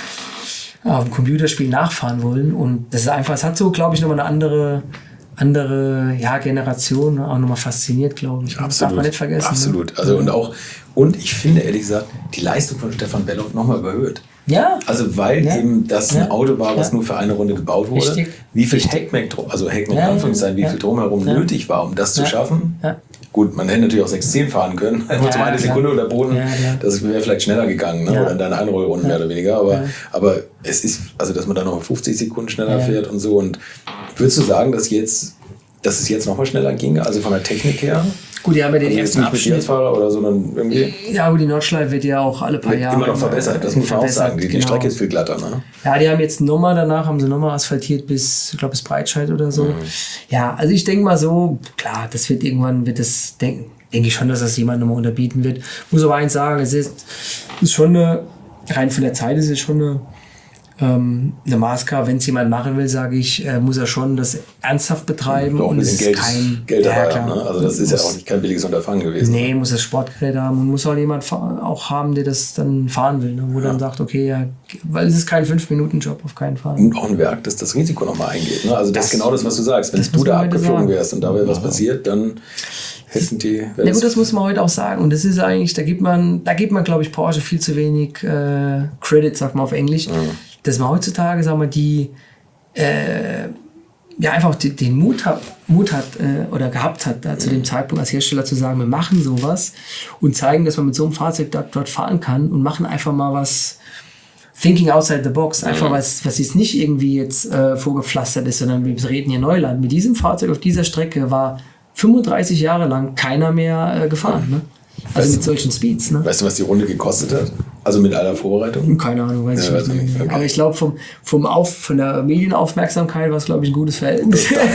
S1: dem, auf dem Computerspiel nachfahren wollen. Und das ist einfach, es hat so, glaube ich, nochmal eine andere, andere ja, Generation auch nochmal fasziniert, glaube ich.
S4: Absolut.
S1: Das darf man nicht vergessen.
S4: Absolut.
S1: Ne?
S4: Also und auch, und ich finde ehrlich gesagt, die Leistung von Stefan Bellof nochmal überhöht.
S1: Ja.
S4: Also weil ja. eben das ein ja. Auto war, was ja. nur für eine Runde gebaut wurde. Richtig. Wie viel Heckmeck, also Heckmeck ja, Anführungszeichen, wie ja. viel drumherum ja. nötig war, um das zu ja. schaffen. Ja. Gut, man hätte natürlich auch sechs zehn fahren können, einfach ja, zum eine Sekunde oder Boden, ja, ja. das wäre vielleicht schneller gegangen, ne? ja. oder in deiner Einrollrunde ja. mehr oder weniger, aber, ja. aber es ist, also dass man da noch fünfzig Sekunden schneller ja. fährt und so und würdest du sagen, dass jetzt dass es jetzt nochmal schneller ging, also von der Technik her?
S1: Gut, die haben ja den
S4: also
S1: ersten
S4: nicht mit Dienstfahrer oder so, sondern irgendwie.
S1: Ja, aber die Nordschleife wird ja auch alle paar Jahre
S4: immer noch verbessert, das muss man auch sagen. Die, die
S1: genau.
S4: Strecke ist viel glatter, ne?
S1: Ja, die haben jetzt nochmal, danach haben sie nochmal asphaltiert bis, ich glaube, bis Breitscheid oder so. Mhm. Ja, also ich denke mal so, klar, das wird irgendwann, wird das, denke denk ich schon, dass das jemand nochmal unterbieten wird. Muss aber eins sagen, es ist, ist schon eine, rein von der Zeit ist es schon eine, ähm, eine Maßgabe. Wenn es jemand machen will, sage ich, äh, muss er schon das ernsthaft betreiben.
S4: Und es ist
S1: Geld,
S4: kein Geld dabei haben, ne? Also das ist ja auch nicht kein billiges Unterfangen gewesen.
S1: Nee, muss das Sportgerät haben und muss auch jemand auch haben, der das dann fahren will, ne? Wo ja. dann sagt, okay, ja, weil es ist kein fünf Minuten Job, auf keinen Fall.
S4: Und auch ein Werk, das das Risiko nochmal eingeht. Ne? Also das, das ist genau das, was du sagst. Wenn du da abgeflogen wärst und da wäre was passiert, dann hätten die...
S1: Ja gut, das muss man heute auch sagen. Und das ist eigentlich, da gibt man, da gibt man, glaube ich, Porsche viel zu wenig äh, Credit, sagt man auf Englisch. Mhm. Dass man heutzutage, sagen wir, die äh, ja einfach die, den Mut hat, Mut hat äh, oder gehabt hat, da, zu dem Zeitpunkt als Hersteller zu sagen, wir machen sowas und zeigen, dass man mit so einem Fahrzeug dort, dort fahren kann und machen einfach mal was thinking outside the box, einfach was, was jetzt nicht irgendwie jetzt äh, vorgepflastert ist, sondern wir reden hier Neuland. Mit diesem Fahrzeug auf dieser Strecke war fünfunddreißig Jahre lang keiner mehr äh, gefahren, ne? Also weißt mit solchen Speeds. Ne?
S4: Weißt du, was die Runde gekostet hat? Also mit aller Vorbereitung?
S1: Keine Ahnung, weiß
S4: ja,
S1: ich nicht.
S4: Okay.
S1: Aber ich glaube, vom, vom Auf, von der Medienaufmerksamkeit war es, glaube ich, ein gutes Verhältnis.
S4: Das,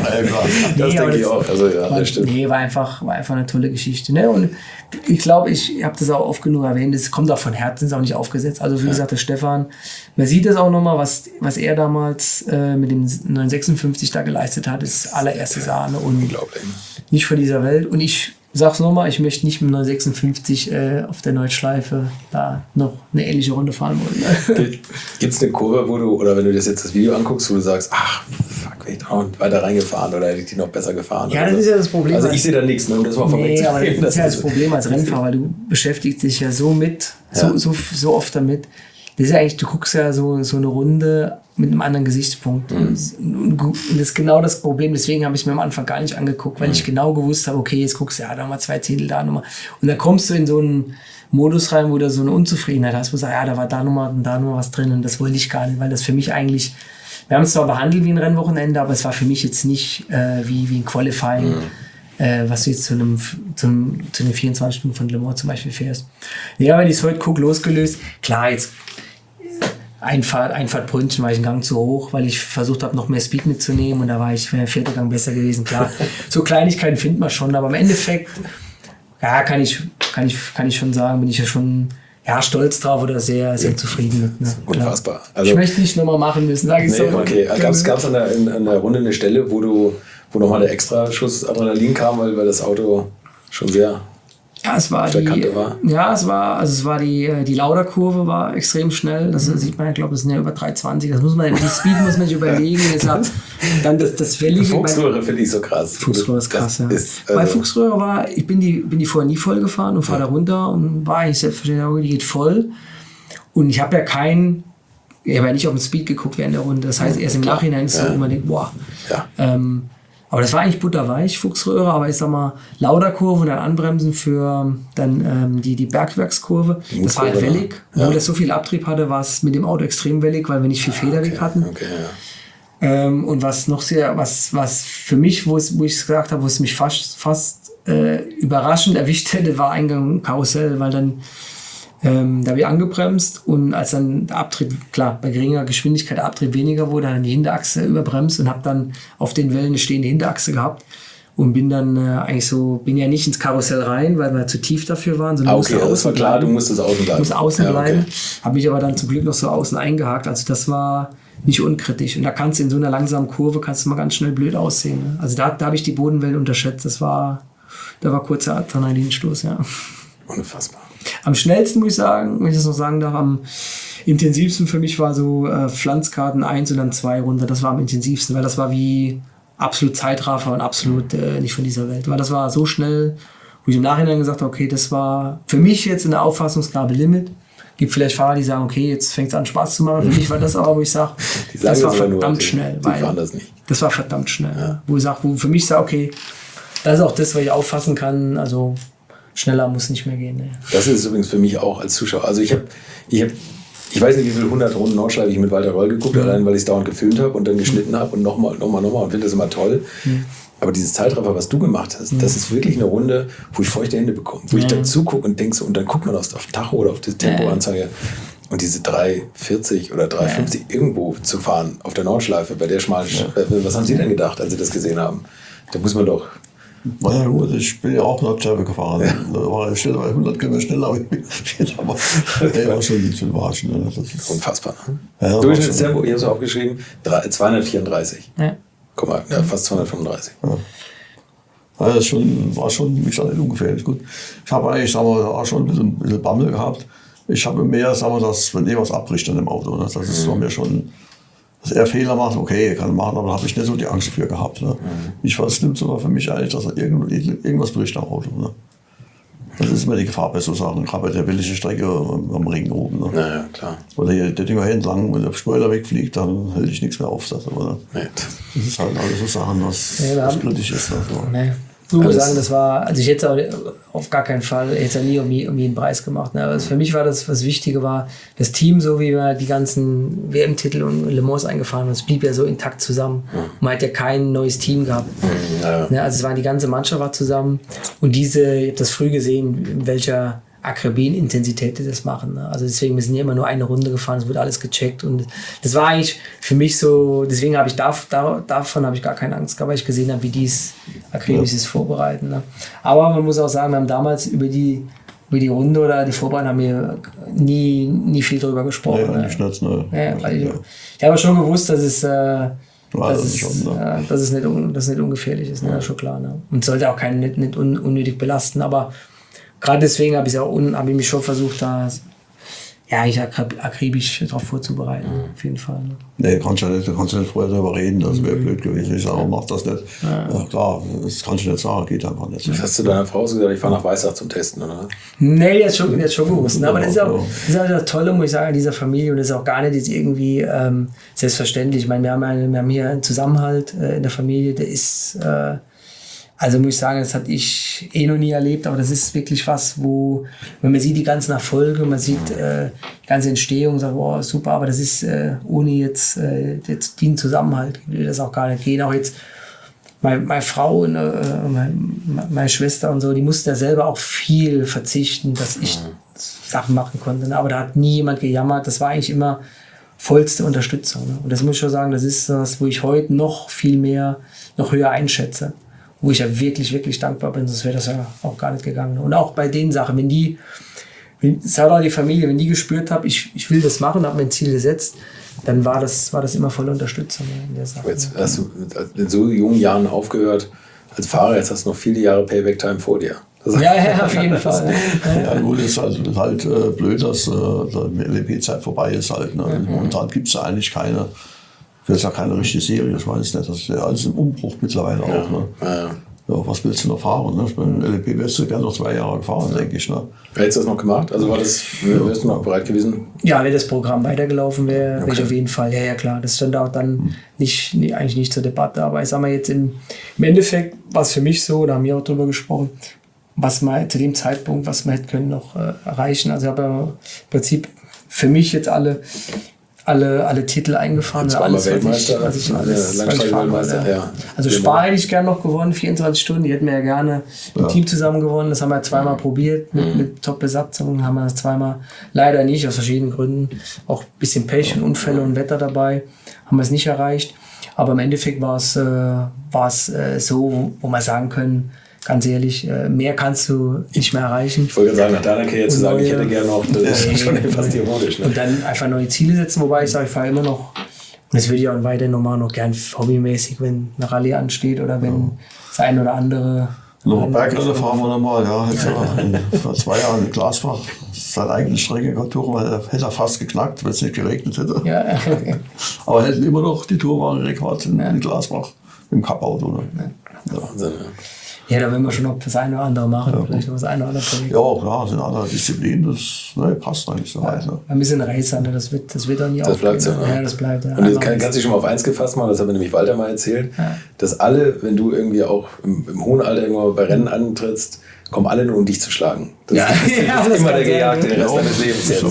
S4: das nee, denke ich auch. Also, ja,
S1: war,
S4: das stimmt.
S1: Nee, war einfach, war einfach eine tolle Geschichte. Ne? Und ich glaube, ich habe das auch oft genug erwähnt, es kommt auch von Herzen, ist auch nicht aufgesetzt. Also wie ja. gesagt, der Stefan, man sieht das auch nochmal, was, was er damals äh, mit dem neun sechsundfünfzig da geleistet hat, ist allererste Sahne. Und
S4: unglaublich.
S1: Nicht von dieser Welt. Und ich sag's nochmal, ich möchte nicht mit neun sechsundfünfzig äh, auf der Nordschleife da noch eine ähnliche Runde fahren wollen.
S4: Gibt es eine Kurve, wo du, oder wenn du das jetzt das Video anguckst, wo du sagst, ach, fuck, wäre ich noch weiter reingefahren oder hätte ich die noch besser gefahren?
S1: Ja, das ist ja das Problem.
S4: Also ich sehe da nichts, ne, um das mal
S1: nee,
S4: vorwegzunehmen.
S1: aber das ist ja das Problem als Rennfahrer, weil du beschäftigst dich ja so mit, so, ja. so, so oft damit. Das ist ja eigentlich, du guckst ja so, so eine Runde mit einem anderen Gesichtspunkt. Mhm. Und das ist genau das Problem. Deswegen habe ich es mir am Anfang gar nicht angeguckt, weil mhm. ich genau gewusst habe, okay, jetzt guckst du ja da mal zwei Zehntel, da nochmal. Und dann kommst du in so einen Modus rein, wo du so eine Unzufriedenheit hast, wo du sagst, ja, da war da nochmal und da nochmal was drin. Und das wollte ich gar nicht, weil das für mich eigentlich, wir haben es zwar behandelt wie ein Rennwochenende, aber es war für mich jetzt nicht äh, wie, wie ein Qualifying, mhm. äh, was du jetzt zu einem, zu einem, zu den vierundzwanzig Stunden von Le Mans zum Beispiel fährst. Ja, wenn ich es heute gucke, losgelöst, klar, jetzt Einfahrt, Einfahrt Brünnchen war ich einen Gang zu hoch, weil ich versucht habe, noch mehr Speed mitzunehmen und da war ich, wäre der vierte Gang besser gewesen, klar. So Kleinigkeiten findet man schon, aber im Endeffekt, ja, kann ich, kann ich, kann ich schon sagen, bin ich ja schon, ja, stolz drauf oder sehr, sehr zufrieden mit. Ne?
S4: Unfassbar. Also,
S1: ich möchte nicht nochmal machen müssen, sage ich
S4: nee,
S1: so.
S4: Okay, gab es an, der, in, an der Runde eine Stelle, wo du, wo nochmal der extra Schuss Adrenalin kam, weil, weil das Auto schon sehr
S1: Ja, es war die, war. ja, es war, also es war die, die Lauda-Kurve war extrem schnell. Das mhm. sieht man, ich glaube, das sind ja über drei zwanzig. Das muss man, die Speed muss man sich überlegen. Deshalb, dann das, das Wellige.
S4: Fuchsröhre finde ich so krass.
S1: Fuchsröhre ist krass, ja.
S4: Ist, also
S1: bei Fuchsröhre war, ich bin die, bin die vorher nie voll gefahren und fahre ja. da runter und war eigentlich selbstverständlich, die geht voll. Und ich habe ja keinen, ich habe ja nicht auf den Speed geguckt während der Runde. Das heißt, erst im Klar. Nachhinein ist ja. so immer denkt, boah.
S4: Ja.
S1: Ähm, Aber das war eigentlich butterweich, Fuchsröhre, aber ich sag mal, Lauda-Kurve und dann Anbremsen für dann ähm, die, die Bergwerkskurve. Die das war halt wellig. Ja. Obwohl das so viel Abtrieb hatte, war es mit dem Auto extrem wellig, weil wir nicht viel Federweg
S4: okay.
S1: hatten.
S4: Okay, ja.
S1: ähm, und was noch sehr, was, was für mich, wo, es, wo ich es gesagt habe, wo es mich fast, fast äh, überraschend erwischt hätte, war Eingang Karussell, weil dann Ähm, da habe ich angebremst und als dann der Abtrieb, klar, bei geringer Geschwindigkeit der Abtrieb weniger wurde, dann die Hinterachse überbremst und habe dann auf den Wellen eine stehende Hinterachse gehabt und bin dann äh, eigentlich so, bin ja nicht ins Karussell rein, weil wir zu tief dafür waren, sondern
S4: ah, okay, musste das war klar, bleiben. Du musstest außen bleiben.
S1: Musste außen
S4: ja,
S1: bleiben,
S4: okay.
S1: Habe mich aber dann zum Glück noch so außen eingehakt, also das war nicht unkritisch und da kannst du in so einer langsamen Kurve, kannst du mal ganz schnell blöd aussehen. Ne? Also da, da habe ich die Bodenwellen unterschätzt, das war, da war kurzer Adrenalinstoß, ja.
S4: Unfassbar.
S1: Am schnellsten muss ich sagen, wenn ich das noch sagen darf, am intensivsten für mich war so äh, Pflanzkarten eins und dann zwei runter. Das war am intensivsten, weil das war wie absolut Zeitraffer und absolut äh, nicht von dieser Welt. Weil das war so schnell, wo ich im Nachhinein gesagt habe, okay, das war für mich jetzt in der Auffassungsgabe Limit. Gibt vielleicht Fahrer, die sagen, okay, jetzt fängt es an Spaß zu machen. Für mich war das aber, wo ich sage, das war verdammt nur, okay, schnell.
S4: Die
S1: weil
S4: fahren das nicht.
S1: Das war verdammt schnell. Ja. Wo ich sage, wo für mich sage, okay, das ist auch das, was ich auffassen kann. Also schneller muss nicht mehr gehen. Ne.
S4: Das ist übrigens für mich auch als Zuschauer. Also ich habe ich hab Ich weiß nicht, wie viele hundert Runden Nordschleife ich mit Walter Röll geguckt habe, allein weil ich es dauernd gefilmt habe und dann geschnitten habe und nochmal, nochmal, nochmal und finde das immer toll. Mhm. Aber dieses Zeitraffer, was du gemacht hast, mhm. das ist wirklich eine Runde, wo ich feuchte Hände bekomme. Wo mhm. ich dann zugucke und denke so, und dann guckt man auf, auf den Tacho oder auf die Tempoanzeige. Und diese drei vierzig oder drei fünfzig ja. irgendwo zu fahren auf der Nordschleife, bei der schmalen, ja. was haben Sie denn gedacht, als Sie das gesehen haben? Da muss man doch...
S5: Na ja, gut, ich bin ja auch Nordschleife gefahren. Ja. Da war ich schneller, hundert Kilometer schneller, aber der war schon, schon waschen. Ne? Das ist
S4: unfassbar. Ne? Ja, Durchschnittstempo, ich habe es aufgeschrieben, zweihundertvierunddreißig. Ja. Guck mal, ja, fast zweihundertfünfunddreißig. Ja.
S5: Ja, das schon, war schon, wie gesagt, nicht ungefährlich. Gut. Ich habe eigentlich, sagen wir, auch schon ein bisschen, ein bisschen Bammel gehabt. Ich habe mehr, sagen wir, dass, wenn irgendwas abbricht an dem Auto, ne? Das ist so mir schon... Dass er Fehler macht, okay, kann er machen, aber da habe ich nicht so die Angst dafür gehabt. Ne? Mhm. Ich war das Schlimmste war für mich eigentlich, dass er irgend, irgendwas bricht am Auto. Ne? Das ist immer die Gefahr bei so Sachen, gerade bei der billigen Strecke am Ring oben. Ne?
S4: Ja, ja, klar.
S5: Oder der, der Dinger entlang, wenn der Spoiler wegfliegt, dann hält ich nichts mehr auf. Das, aber,
S4: nee.
S5: das ist halt alles so Sachen, was,
S1: nee,
S5: was kritisch ist. Also.
S1: Nee. Ich muss sagen, das war, also ich hätte es auf gar keinen Fall, ich hätte es nie um, um jeden Preis gemacht. Ne? Also für mich war das, was Wichtige war, das Team, so wie wir die ganzen W M-Titel und Le Mans eingefahren haben, es blieb ja so intakt zusammen. Mhm. Man hat ja kein neues Team gehabt. Mhm, ja. Ne? Also es war die ganze Mannschaft war zusammen und diese, ich habe das früh gesehen, in welcher Akribien-Intensität die das machen. Ne? Also deswegen, wir sind ja immer nur eine Runde gefahren, es wird alles gecheckt und das war eigentlich für mich so, deswegen habe ich da, da, davon habe ich gar keine Angst gehabt, weil ich gesehen habe, wie die es akribisch ist vorbereiten. Ne? Aber man muss auch sagen, wir haben damals über die, über die Runde oder die Vorbereitung haben wir nie, nie viel drüber gesprochen.
S5: Nee, eigentlich nicht, ne?
S1: Ja, weil ich, ja. ich habe schon gewusst, dass es, äh, dass, es, schon, ne? äh, dass, es nicht, dass es nicht ungefährlich ist, ne? Ja. Schon klar. Ne? Und sollte auch keinen nicht, nicht un, unnötig belasten, aber gerade deswegen habe ich, auch un, hab ich mich schon versucht, da ja, ich akribisch darauf vorzubereiten, mhm. auf jeden Fall. Ne?
S5: Nee, kannst du nicht, kannst du nicht vorher darüber reden, das wäre mhm. blöd gewesen. Ich sage, mach das nicht. Ja. Ja, klar, das kannst du nicht sagen, geht einfach nicht.
S4: Das hast du deiner Frau gesagt, ich fahre nach Weissach zum Testen, oder?
S1: Nee, die hat schon, die hat schon gewusst. Ne? Aber das ist, auch, das ist auch das Tolle, muss ich sagen, an dieser Familie und das ist auch gar nicht jetzt irgendwie ähm, selbstverständlich. Ich meine, wir haben, eine, wir haben hier einen Zusammenhalt äh, in der Familie, der ist... Äh, Also muss ich sagen, das hatte ich eh noch nie erlebt, aber das ist wirklich was, wo, wenn man sieht die ganzen Erfolge, man sieht äh, die ganze Entstehung, sagt, wow, super, aber das ist äh, ohne jetzt, äh, jetzt den Zusammenhalt, würde das auch gar nicht gehen. Auch jetzt meine, meine Frau, und, äh, meine, meine Schwester und so, die mussten ja selber auch viel verzichten, dass ich Sachen machen konnte. Ne? Aber da hat nie jemand gejammert, das war eigentlich immer vollste Unterstützung. Ne? Und das muss ich schon sagen, das ist das, wo ich heute noch viel mehr, noch höher einschätze. Wo ich ja wirklich, wirklich dankbar bin, sonst wäre das ja auch gar nicht gegangen. Und auch bei den Sachen, wenn die, das hat auch die Familie, wenn die gespürt haben, ich, ich will das machen, habe mein Ziel gesetzt, dann war das, war das immer volle Unterstützung in der Sache.
S4: Jetzt hast du in so jungen Jahren aufgehört als Fahrer, jetzt hast du noch viele Jahre Payback-Time vor dir.
S1: Ja, ja, auf jeden Fall.
S5: Ja, gut, ist halt, ist halt äh, blöd, dass äh, die L E P-Zeit vorbei ist halt. Ne? Mhm. Momentan gibt es ja eigentlich keine. Das ist ja keine richtige Serie, ich weiß nicht. Das ist ja alles im Umbruch mittlerweile ja, auch. Ne? Ja, ja. Ja, was willst du noch fahren? Ne? Ich bin L E P wärst du gerne noch zwei Jahre gefahren, ja. denke ich. Ne?
S4: Hättest du das noch gemacht? Also war das, wärst du noch bereit gewesen?
S1: Ja, wenn das Programm weitergelaufen wäre, okay. wäre ich auf jeden Fall. Ja, ja, klar. Das stand auch dann hm. nicht, nicht, eigentlich nicht zur Debatte. Aber ich sag mal jetzt im, im Endeffekt war es für mich so, da haben wir auch drüber gesprochen, was man zu dem Zeitpunkt, was wir hätten können noch äh, erreichen. Also ich habe ja im Prinzip für mich jetzt alle alle, alle Titel eingefahren.
S4: Jetzt
S1: alles,
S4: Weltmeister,
S1: was ich, was ich alles, Langstrecke-Weltmeister, ja. ja. Also Spa hätte ich gerne noch gewonnen, vierundzwanzig Stunden. Die hätten wir ja gerne im ja. Team zusammen gewonnen. Das haben wir zweimal probiert mit, mhm. mit Top-Besatzung. Haben wir das zweimal leider nicht, aus verschiedenen Gründen. Auch ein bisschen Pech und Unfälle und Wetter dabei. Haben wir es nicht erreicht. Aber im Endeffekt war es, äh, war es äh, so, wo wir sagen können, ganz ehrlich, mehr kannst du nicht mehr erreichen.
S4: Ich wollte gerade sagen, nach deiner Karriere zu sagen, ich hätte gerne noch, das ist schon fast ironisch. Ne?
S1: Und dann einfach neue Ziele setzen, wobei ich sage, ich fahre immer noch, und das würde ich auch weiterhin nochmal noch gern hobbymäßig, wenn eine Rallye ansteht oder wenn ja. das ein oder andere...
S5: Noch Bergrennen fahren wir nochmal, ja. Jetzt ja. Vor zwei Jahren in Glasbach, seine eigene Strecke Tour, weil er hätte er fast geknackt, wenn es nicht geregnet hätte. Ja, okay. Aber er hätte immer noch die Tourwagenrekord in, ja. in Glasbach im Cup-Auto. Ne? Ja.
S4: Wahnsinn, ja.
S1: Ja, da werden wir schon noch das eine oder andere machen,
S5: ja,
S1: vielleicht noch das eine oder andere Projekt.
S5: Ja, klar, sind andere Disziplinen, das ne, passt eigentlich so
S1: ja,
S5: weit. Ne?
S1: Wir sind Racer, ne? das, wird, das wird auch nie
S4: das
S1: aufgehen.
S4: Bleibt so, ne?
S1: Ja, das bleibt. Ja.
S4: Und das kann, kannst du dich schon mal auf eins gefasst machen, das hat mir nämlich Walter mal erzählt, ja. dass alle, wenn du irgendwie auch im, im hohen Alter irgendwann bei Rennen antrittst, kommen alle nur, um dich zu schlagen. Das
S1: ja,
S4: ist, das
S1: ja,
S4: ist
S1: das
S4: immer der
S1: sein,
S4: Gejagte den Rest
S5: ja.
S4: deines Lebens jetzt.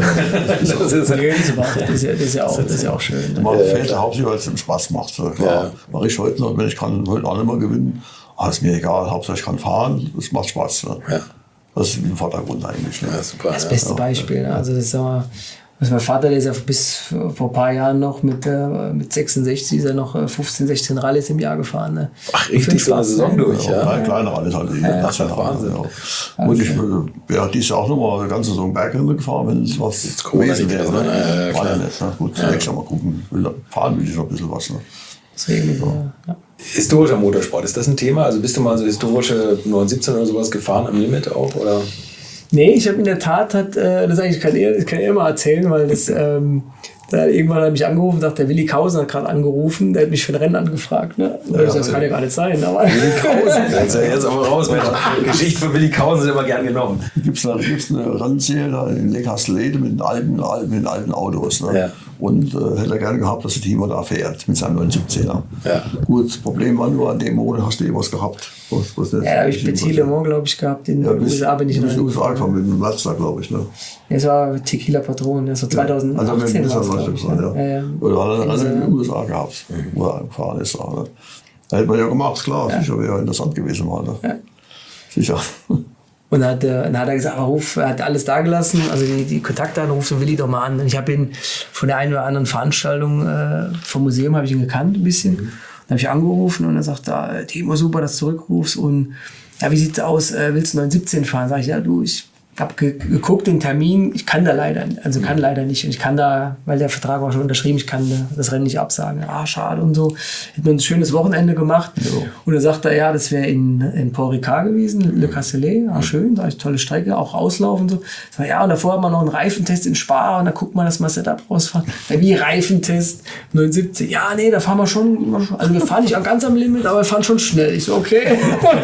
S1: Das ist, das, ist ja, das, ist ja auch, das ist ja auch schön.
S5: Ne? Man fällt ja hauptsächlich, weil es ihm Spaß macht. So. Ja. Mache ich heute noch, wenn ich kann, heute auch nicht mehr gewinnen. Ah, ist mir egal, Hauptsache ich kann fahren, das macht Spaß. Ne? Ja. Das ist im Vordergrund eigentlich. Ne?
S4: Ja, super,
S1: das
S4: ja.
S1: beste Beispiel. Ne? Also das ist ja, also mein Vater, der ist ja bis vor ein paar Jahren noch mit, äh, mit sechsundsechzig, ist er noch fünfzehn, sechzehn Rallyes im Jahr gefahren. Ne?
S4: Ach, richtig, so eine Saison durch, ja?
S5: Ja, kleine Rallyes halt.
S1: Ja,
S5: das
S1: ja,
S5: ja
S4: Wahnsinn.
S5: Ja. Und ich wäre dieses Jahr auch noch mal eine ganze Saison Bergrennen gefahren, wenn es was gewesen wäre. Ne?
S4: Ja, ja,
S5: war ja nicht. Ne? Gut, ja. nächstes Jahr mal gucken. Fahren will ich noch ein bisschen was. Ne?
S1: Deswegen,
S5: so.
S1: ja.
S4: Historischer Motorsport, ist das ein Thema? Also bist du mal so historische neun siebzehn oder sowas gefahren am Limit auch? Oder?
S1: Nee, ich habe in der Tat, hat, äh, das eigentlich kann er, das kann er mal erzählen, weil das, ähm, da irgendwann hat er mich angerufen, sagt der Willi Kausen hat gerade angerufen, der hat mich für ein Rennen angefragt. Ne? Ja, ja, das kann ja gar nicht sein. Aber
S4: Willi Kausen, jetzt, jetzt aber raus, die Geschichte von Willi Kausen sind immer gern genommen.
S5: Gibt es eine Rennserie da in Leckerslede mit den alten, alten, mit den alten Autos. Ne? Ja. Und äh, hätte er gerne gehabt, dass der Timo da fährt mit seinem neun siebzehner. Ja. Gut, das Problem war nur, an dem Monat hast du eh was gehabt. Was, was
S1: ja, da habe ich Petit Le Mans, glaube ich, gehabt. In den
S5: ja,
S1: U S A bin ich
S5: in
S1: noch
S5: den U S A gefahren, mit dem Mazda, glaube ich. Ne?
S1: Ja, es war Tequila Patron, das war zweitausendachtzehn.
S5: Ja, also
S1: war
S5: es, ja. Ja. Ja, ja. Oder hat er eine in den U S A gehabt, mhm. wo er gefahren ist. Da, ne? Da hätte man ja gemacht, klar, ja. sicher wäre interessant gewesen mal. Ne? Ja. Sicher.
S1: Und dann hat, dann hat er gesagt, ruf, er hat alles da gelassen, also die, die Kontakte an, ruf so Willi doch mal an. Und ich habe ihn von der einen oder anderen Veranstaltung äh, vom Museum, habe ich ihn gekannt ein bisschen. Mhm. Dann habe ich angerufen und er sagt, da, Timo, super, dass du zurückrufst. Und ja, wie sieht's aus, äh, willst du neun siebzehn fahren? Sag ich, ja du, ich habe ge geguckt, den Termin, ich kann da leider, also kann leider nicht. Und ich kann da, weil der Vertrag war schon unterschrieben, ich kann das Rennen nicht absagen. Ah, schade und so. Hätten wir ein schönes Wochenende gemacht. Jo. Und dann sagt er, ja, das wäre in, in Port Ricard gewesen, Le Castellet, ah, schön, da ist tolle Strecke, auch Auslauf und so. Sag, ja, und davor haben wir noch einen Reifentest in Spa und da guckt man, dass wir das Setup rausfahren. Ja, wie Reifentest? neun siebzehn. Ja, nee, da fahren wir schon, also wir fahren nicht ganz am Limit, aber wir fahren schon schnell. Ich so, okay.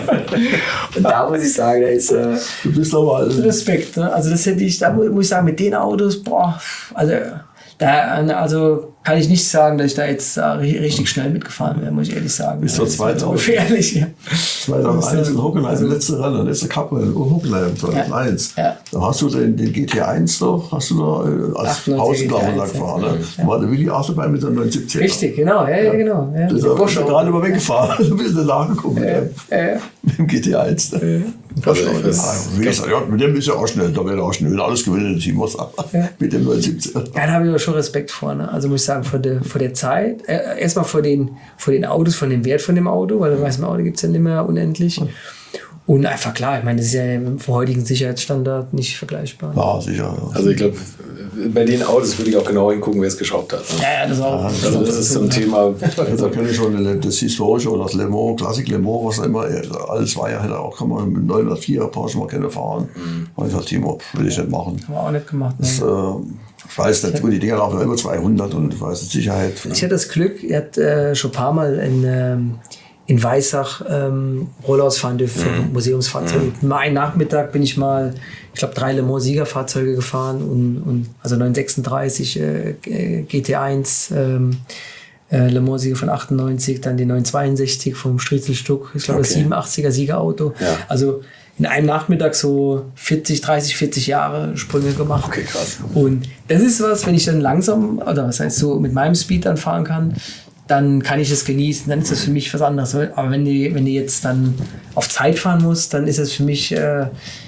S1: Und da muss ich sagen, da ist, äh,
S5: du bist aber also
S1: Respekt, ne? Also das hätte ich, da muss ich sagen, mit den Autos, boah, also da, also kann ich nicht sagen, dass ich da jetzt uh, richtig schnell mitgefahren wäre, muss ich ehrlich sagen.
S5: Bis zur zweiten
S1: gefährlich, ja.
S5: zweitausendeins in Hockenheim, also, letzte Rennen, letzte Cup-Rennen in Hockenheim zweitausendeins. Ja, ja. Da hast du den, den G T eins doch, hast du da als Außenklasse da gefahren. Ja. Ne? Ja. War der Willi auch dabei mit der neun siebzehn.
S1: Richtig, genau, ja, ja, genau. Ja.
S5: Da ist gerade mal weggefahren, du bist danach gekommen.
S1: Ja, ja.
S5: Mit dem G T eins. Ne? Ja. Also, ja, ja, mit dem ist ja auch schnell, da wäre er auch schnell, alles gewinnen, Timo, ja. Mit dem neun siebzehn. Ja,
S1: da habe ich auch schon Respekt vor, ne? Also muss ich sagen, vor der, vor der Zeit, äh, erstmal vor den, vor den Autos, von dem Wert von dem Auto, weil bei diesem Auto gibt es ja nicht mehr unendlich. Und einfach klar, ich meine, das ist ja vom heutigen Sicherheitsstandard nicht vergleichbar.
S5: Ja, sicher. Ja.
S4: Also ich glaube, bei den Autos würde ich auch genau hingucken, wer es geschraubt hat. Ne?
S1: Ja, ja, das auch.
S4: Also das, das ist zum Thema.
S5: Da kenne ich schon das Historische oder das Le Mans, Klassik Le Mans, was immer, alles war ja, hätte auch, kann man mit neun null vier Porsche mal gerne fahren. Mhm. Und ich sage, Timo, will ich nicht machen.
S1: Haben wir auch nicht gemacht. Ne?
S5: Das, äh, ich weiß nicht, die Dinger laufen über zweihundert und ich weiß nicht, Sicherheit.
S1: Ich hatte das Glück, er hat äh, schon ein paar Mal in, ähm, in Weissach ähm, Rolllaus fahren dürfen für mhm. Museumsfahrzeuge. Mhm. Mal einen Nachmittag bin ich mal, ich glaube, drei Le Mans Siegerfahrzeuge gefahren und, und also neun sechsunddreißig äh, G T eins, ähm, äh, Le Mans Sieger von achtundneunzig, dann die neun zweiundsechzig vom Striezelstuck, ich glaube okay. das siebenundachtziger Siegerauto. Ja. Also in einem Nachmittag so vierzig, dreißig, vierzig Jahre Sprünge gemacht.
S4: Okay, krass.
S1: Und das ist was, wenn ich dann langsam, oder was heißt so, mit meinem Speed dann fahren kann, dann kann ich es genießen, dann ist das für mich was anderes. Aber wenn die, wenn die jetzt dann auf Zeit fahren muss, dann ist es für mich, äh,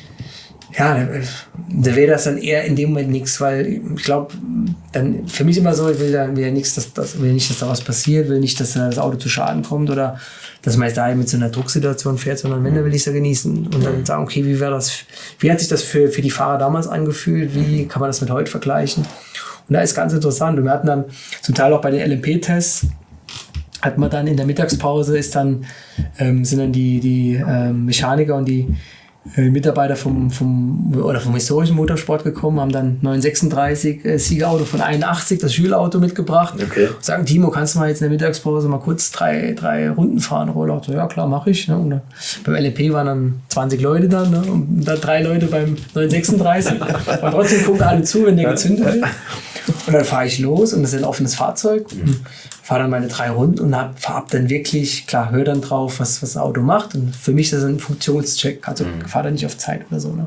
S1: ja, da wäre das dann eher in dem Moment nichts, weil ich glaube, dann für mich immer so, ich will dann wieder nichts, dass das will nicht, dass da was passiert, will nicht, dass das Auto zu Schaden kommt oder dass man jetzt da mit so einer Drucksituation fährt, sondern wenn, dann will ich es ja genießen und dann sagen, okay, wie wäre das, wie hat sich das für, für die Fahrer damals angefühlt, wie kann man das mit heute vergleichen? Und da ist ganz interessant. Und wir hatten dann zum Teil auch bei den L M P-Tests, hat man dann in der Mittagspause ist dann, ähm, sind dann die, die ähm, Mechaniker und die Die Mitarbeiter vom, vom, oder vom historischen Motorsport gekommen, haben dann neun sechsunddreißig äh, Siegerauto von einundachtzig, das Schülerauto mitgebracht.
S4: Okay.
S1: Und sagen, Timo, kannst du mal jetzt in der Mittagspause mal kurz drei, drei Runden fahren? Rollauto, ja klar, mache ich. Ne? Und dann, beim L M P waren dann zwanzig Leute dann, ne? Und dann drei Leute beim neun sechsunddreißig. Aber trotzdem gucken alle zu, wenn der gezündet wird. Und dann fahre ich los und das ist ein offenes Fahrzeug. Mhm. Fahre dann meine drei Runden und hab, hab dann wirklich, klar, höre dann drauf, was, was das Auto macht. Und für mich ist das ein Funktionscheck. Also mhm. fahre dann nicht auf Zeit oder so. Ne?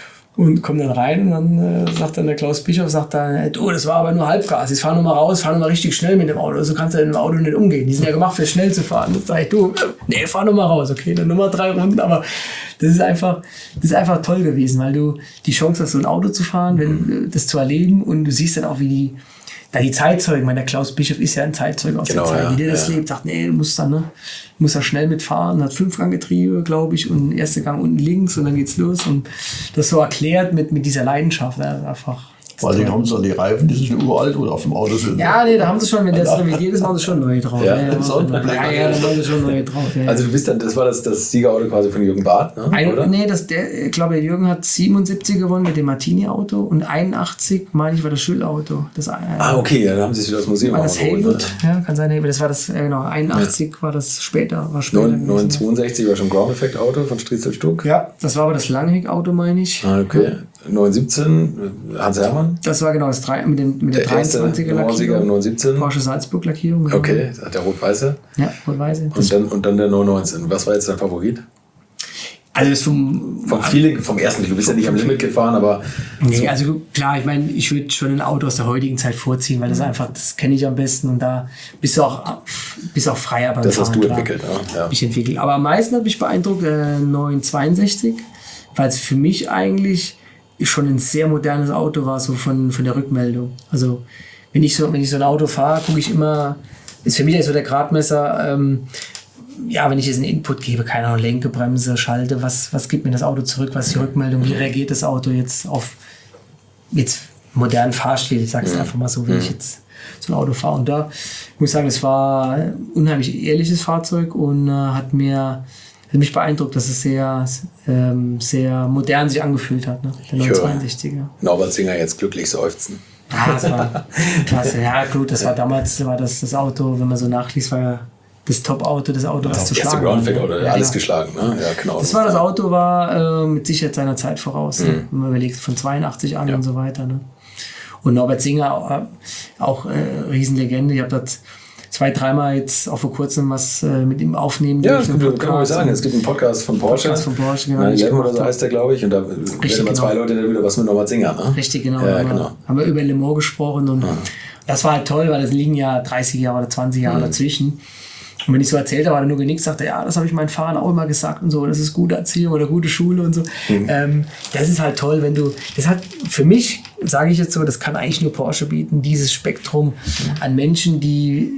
S1: Und komme dann rein und dann äh, sagt dann der Klaus Bischof, sagt dann, du, das war aber nur Halbgas. Jetzt fahr nur mal raus, fahr nur mal richtig schnell mit dem Auto. So kannst du mit dem Auto nicht umgehen. Die sind ja gemacht, für schnell zu fahren. Dann sag ich, du, nee, fahr nur mal raus. Okay, dann nur mal drei Runden. Aber das ist einfach, das ist einfach toll gewesen, weil du die Chance hast, so ein Auto zu fahren, wenn, mhm. das zu erleben. Und du siehst dann auch, wie die, da die Zeitzeugen, ich meine, der Klaus Bischof ist ja ein Zeitzeuge aus
S4: genau,
S1: der Zeit,
S4: ja,
S1: wie der das
S4: ja.
S1: lebt, sagt, nee, du musst da, ne, muss da schnell mitfahren, hat Fünfganggetriebe, glaube ich, und erster Gang unten links und dann geht's los und das so erklärt mit, mit dieser Leidenschaft, ja, einfach.
S5: Vor allem haben sie dann die Reifen, die sind schon uralt oder auf dem Auto sind.
S1: Ja, nee, da haben sie schon, wenn das revidiert ist, machen sie schon neue drauf.
S4: Ja,
S1: ja, ja,
S4: das ist auch ein Problem.
S1: ja, ja, dann machen sie schon neue drauf. Ja,
S4: also du bist dann, das war das, das Siegerauto quasi von Jürgen Barth, ne?
S1: Ein,
S4: oder?
S1: Nee, das, der, ich glaube, Jürgen hat siebenundsiebzig gewonnen mit dem Martini-Auto und einundachtzig, meine ich, war das Schüll-Auto. Das, äh,
S4: ah, okay, ja, dann haben sie es wieder das Museum
S1: war das
S4: geholt,
S1: Haywood,
S4: ne?
S1: ja, kann sein, Haywood. Das war das, äh, genau, einundachtzig ja. war das später. War später
S4: neun zweiundsechzig war schon Ground-Effekt-Auto von Striezel Stuck.
S1: Ja, das war aber das Langheck-Auto, meine ich.
S4: Ah, okay. neun siebzehn, Hans Hermann.
S1: Das war genau das drei, mit, dem, mit der, der dreiundzwanziger Lackierung.
S4: neun siebzehn.
S1: Porsche Salzburg Lackierung. Genau.
S4: Okay, der rot-weiße.
S1: Ja, rot-weiße.
S4: Und dann, und dann der neun neunzehn. Was war jetzt dein Favorit?
S1: Also das vom,
S4: vom Feeling, vom ersten, du bist ja nicht am Limit gefahren, aber...
S1: Nee, so. Also klar, ich meine, ich würde schon ein Auto aus der heutigen Zeit vorziehen, weil das einfach, das kenne ich am besten und da bist du auch, bist auch freier beim
S4: das
S1: Fahren.
S4: Das hast du
S1: klar.
S4: entwickelt, ja. ja.
S1: Ich entwickelt. Aber am meisten hat mich beeindruckt äh, neun zweiundsechzig, weil es für mich eigentlich schon ein sehr modernes Auto war, so von, von der Rückmeldung. Also wenn ich so, wenn ich so ein Auto fahre, gucke ich immer, ist für mich so der Gradmesser, ähm, ja, wenn ich jetzt einen Input gebe, keine Ahnung, Lenke, Bremse, Schalte, was, was gibt mir das Auto zurück, was ist die Rückmeldung, wie reagiert das Auto jetzt auf jetzt modernen Fahrstil, ich sage es mhm. einfach mal so, wenn mhm. ich jetzt so ein Auto fahre. Und da muss ich sagen, es war ein unheimlich ehrliches Fahrzeug und äh, hat mir hat mich beeindruckt, dass es sehr, ähm, sehr modern sich angefühlt hat, ne? Der neun zweiundsechziger.
S4: Norbert Singer jetzt glücklich seufzen.
S1: Ja, das war klasse. Ja, gut, das war damals war das, das Auto, wenn man so nachliest, war ja das Top-Auto, das Auto, was ja, zu schlagen war.
S4: Ne? Oder ja, alles ja. geschlagen, ne? Ja, genau.
S1: Das war das Auto, war äh, mit Sicherheit seiner Zeit voraus, mhm. ne? Wenn man überlegt, von zweiundachtzig an ja. und so weiter. Ne? Und Norbert Singer, auch, auch äh, Riesenlegende. Ich habe das zwei, dreimal jetzt auch vor kurzem was äh, mit ihm aufnehmen.
S4: Ja, das gibt, kann man sagen. Es gibt einen Podcast von Porsche.
S1: Podcast von Porsche, genau.
S4: Nein, oder so heißt der, glaube ich. Und da reden mal zwei Leute wieder was mit Norbert Singer. Ne?
S1: Richtig, genau.
S4: Ja,
S1: haben,
S4: genau.
S1: Wir, haben wir über Le Mans gesprochen. Und ja. das war halt toll, weil es liegen ja dreißig Jahre oder zwanzig Jahre mhm. dazwischen. Und wenn ich so erzählt habe, hat er nur genickt, sagte, ja, das habe ich meinen Fahrern auch immer gesagt und so, das ist gute Erziehung oder gute Schule und so. Mhm. Ähm, das ist halt toll, wenn du, das hat für mich, sage ich jetzt so, das kann eigentlich nur Porsche bieten, dieses Spektrum an Menschen, die,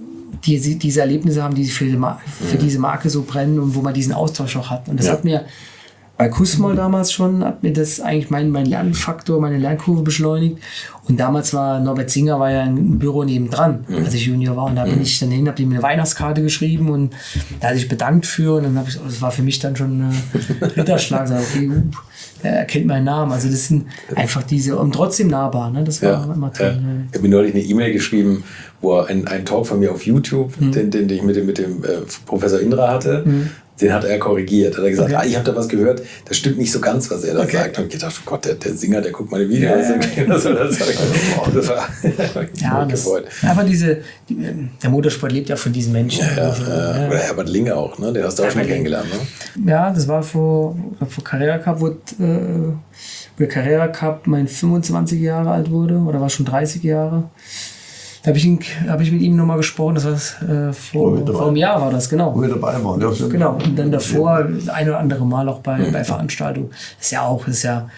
S1: die diese Erlebnisse haben, die für, für diese Marke so brennen und wo man diesen Austausch auch hat. Und das ja. hat mir bei Kussmoll damals schon, hat mir das eigentlich mein, mein Lernfaktor, meine Lernkurve beschleunigt. Und damals war Norbert Singer war ja im Büro nebendran, mhm. als ich Junior war. Und da bin mhm. ich dann hin, habe ihm eine Weihnachtskarte geschrieben und da hat sich bedankt für. Und dann habe ich, das war für mich dann schon ein Ritterschlag. Sag, okay, uh, er kennt meinen Namen. Also das sind einfach diese, und trotzdem nahbar. Ne? Das war
S4: ja,
S1: immer toll.
S4: Ja.
S1: Ne?
S4: Ich habe mir neulich eine E-Mail geschrieben, wo er einen, einen Talk von mir auf YouTube, mhm. den, den, den ich mit dem, mit dem äh, Professor Indra hatte, mhm. den hat er korrigiert. Hat er gesagt, okay. ah, ich habe da was gehört, das stimmt nicht so ganz, was er da okay. sagt. Und ich gedacht, oh Gott, der, der Singer, der guckt meine Videos. Ja, ja. Das war, das war
S1: ja, das, aber diese, die, der Motorsport lebt ja von diesen Menschen.
S4: Ja, ja,
S1: also,
S4: ja.
S1: ja.
S4: Oder Herbert Linge auch, ne? Den hast du auch schon kennengelernt. Ne?
S1: Ja, das war vor, vor Carrera Cup, wo, äh, wo der Carrera Cup mein fünfundzwanzig Jahre alt wurde, oder war schon dreißig Jahre. Da habe ich, hab ich mit ihm nochmal gesprochen, das war äh, vor, vor einem Jahr war das, genau.
S5: Wo wir dabei waren, ja.
S1: Genau, und dann davor das ein oder andere Mal auch bei, bei Veranstaltungen. Das ist ja auch, das ist ja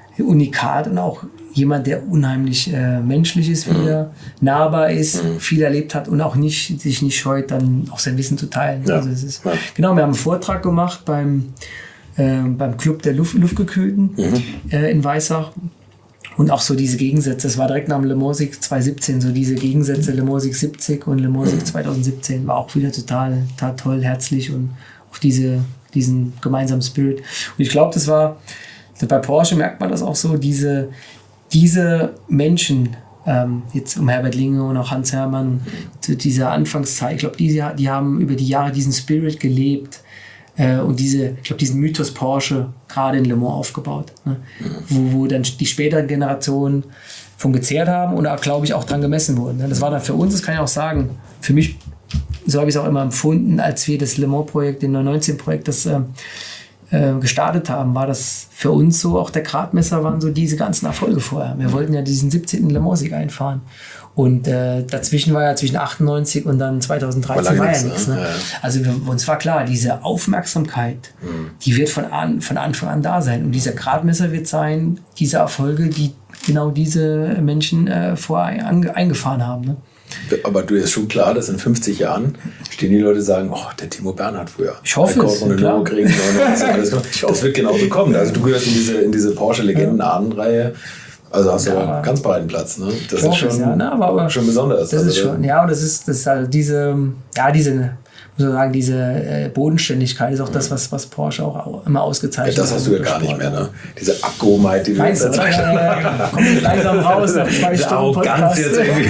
S1: unikat und auch jemand, der unheimlich äh, menschlich ist, wieder nahbar ist, mhm. viel erlebt hat und auch nicht, sich nicht scheut, dann auch sein Wissen zu teilen.
S4: Ja.
S1: Also es ist, ja. Genau, wir haben einen Vortrag gemacht beim, äh, beim Club der Luft, Luftgekühlten mhm. äh, in Weissach. Und auch so diese Gegensätze, das war direkt nach dem Le Mans zwanzig siebzehn, so diese Gegensätze Le Mans siebzig und Le Mans zwanzig siebzehn war auch wieder total, total toll, herzlich und auf diese, diesen gemeinsamen Spirit. Und ich glaube, das war, bei Porsche merkt man das auch so, diese, diese Menschen, ähm, jetzt um Herbert Linge und auch Hans Herrmann, zu dieser Anfangszeit, ich glaube, die, die haben über die Jahre diesen Spirit gelebt äh, und diese, ich glaube, diesen Mythos Porsche gerade in Le Mans aufgebaut, ne? wo, wo dann die späteren Generationen von gezehrt haben und auch, glaube ich, auch dran gemessen wurden. Ne? Das war dann für uns, das kann ich auch sagen, für mich, so habe ich es auch immer empfunden, als wir das Le Mans-Projekt, den neunzehnten-Projekt, das äh, äh, gestartet haben, war das für uns so, auch der Gradmesser waren so diese ganzen Erfolge vorher. Wir wollten ja diesen siebzehnten Le Mans-Sieg einfahren. Und äh, dazwischen war ja zwischen achtundneunzig und dann zweitausenddreizehn war ja nichts. Ne? Ja. Also wir, uns war klar, diese Aufmerksamkeit, mhm. die wird von, an, von Anfang an da sein. Und dieser Gradmesser wird sein, diese Erfolge, die genau diese Menschen äh, vorher ange, eingefahren haben. Ne?
S4: Aber du ist schon klar, dass in fünfzig Jahren stehen die Leute sagen, oh, der Timo Bernhard früher.
S1: Ich hoffe es,
S4: und klar. Das, alles das wird genauso kommen. Also du gehörst in diese, in diese Porsche-Legenden-Ahnenreihe. Also hast du ja einen ganz breiten Platz. Ne? Das ist schon,
S1: ja, ne? aber, aber
S4: schon besonders.
S1: Das
S4: also,
S1: ist schon, ja, und das ist, das ist also diese, ja, diese, muss man sagen, diese äh, Bodenständigkeit ist auch das, was, was Porsche auch immer ausgezeichnet hat.
S4: Das hast du ja gar nicht mehr, ne? Diese Abgehobenheit, die du
S1: jetzt erzeugt hast. Kommt langsam raus nach zwei Stunden Podcast.
S4: Jetzt irgendwie.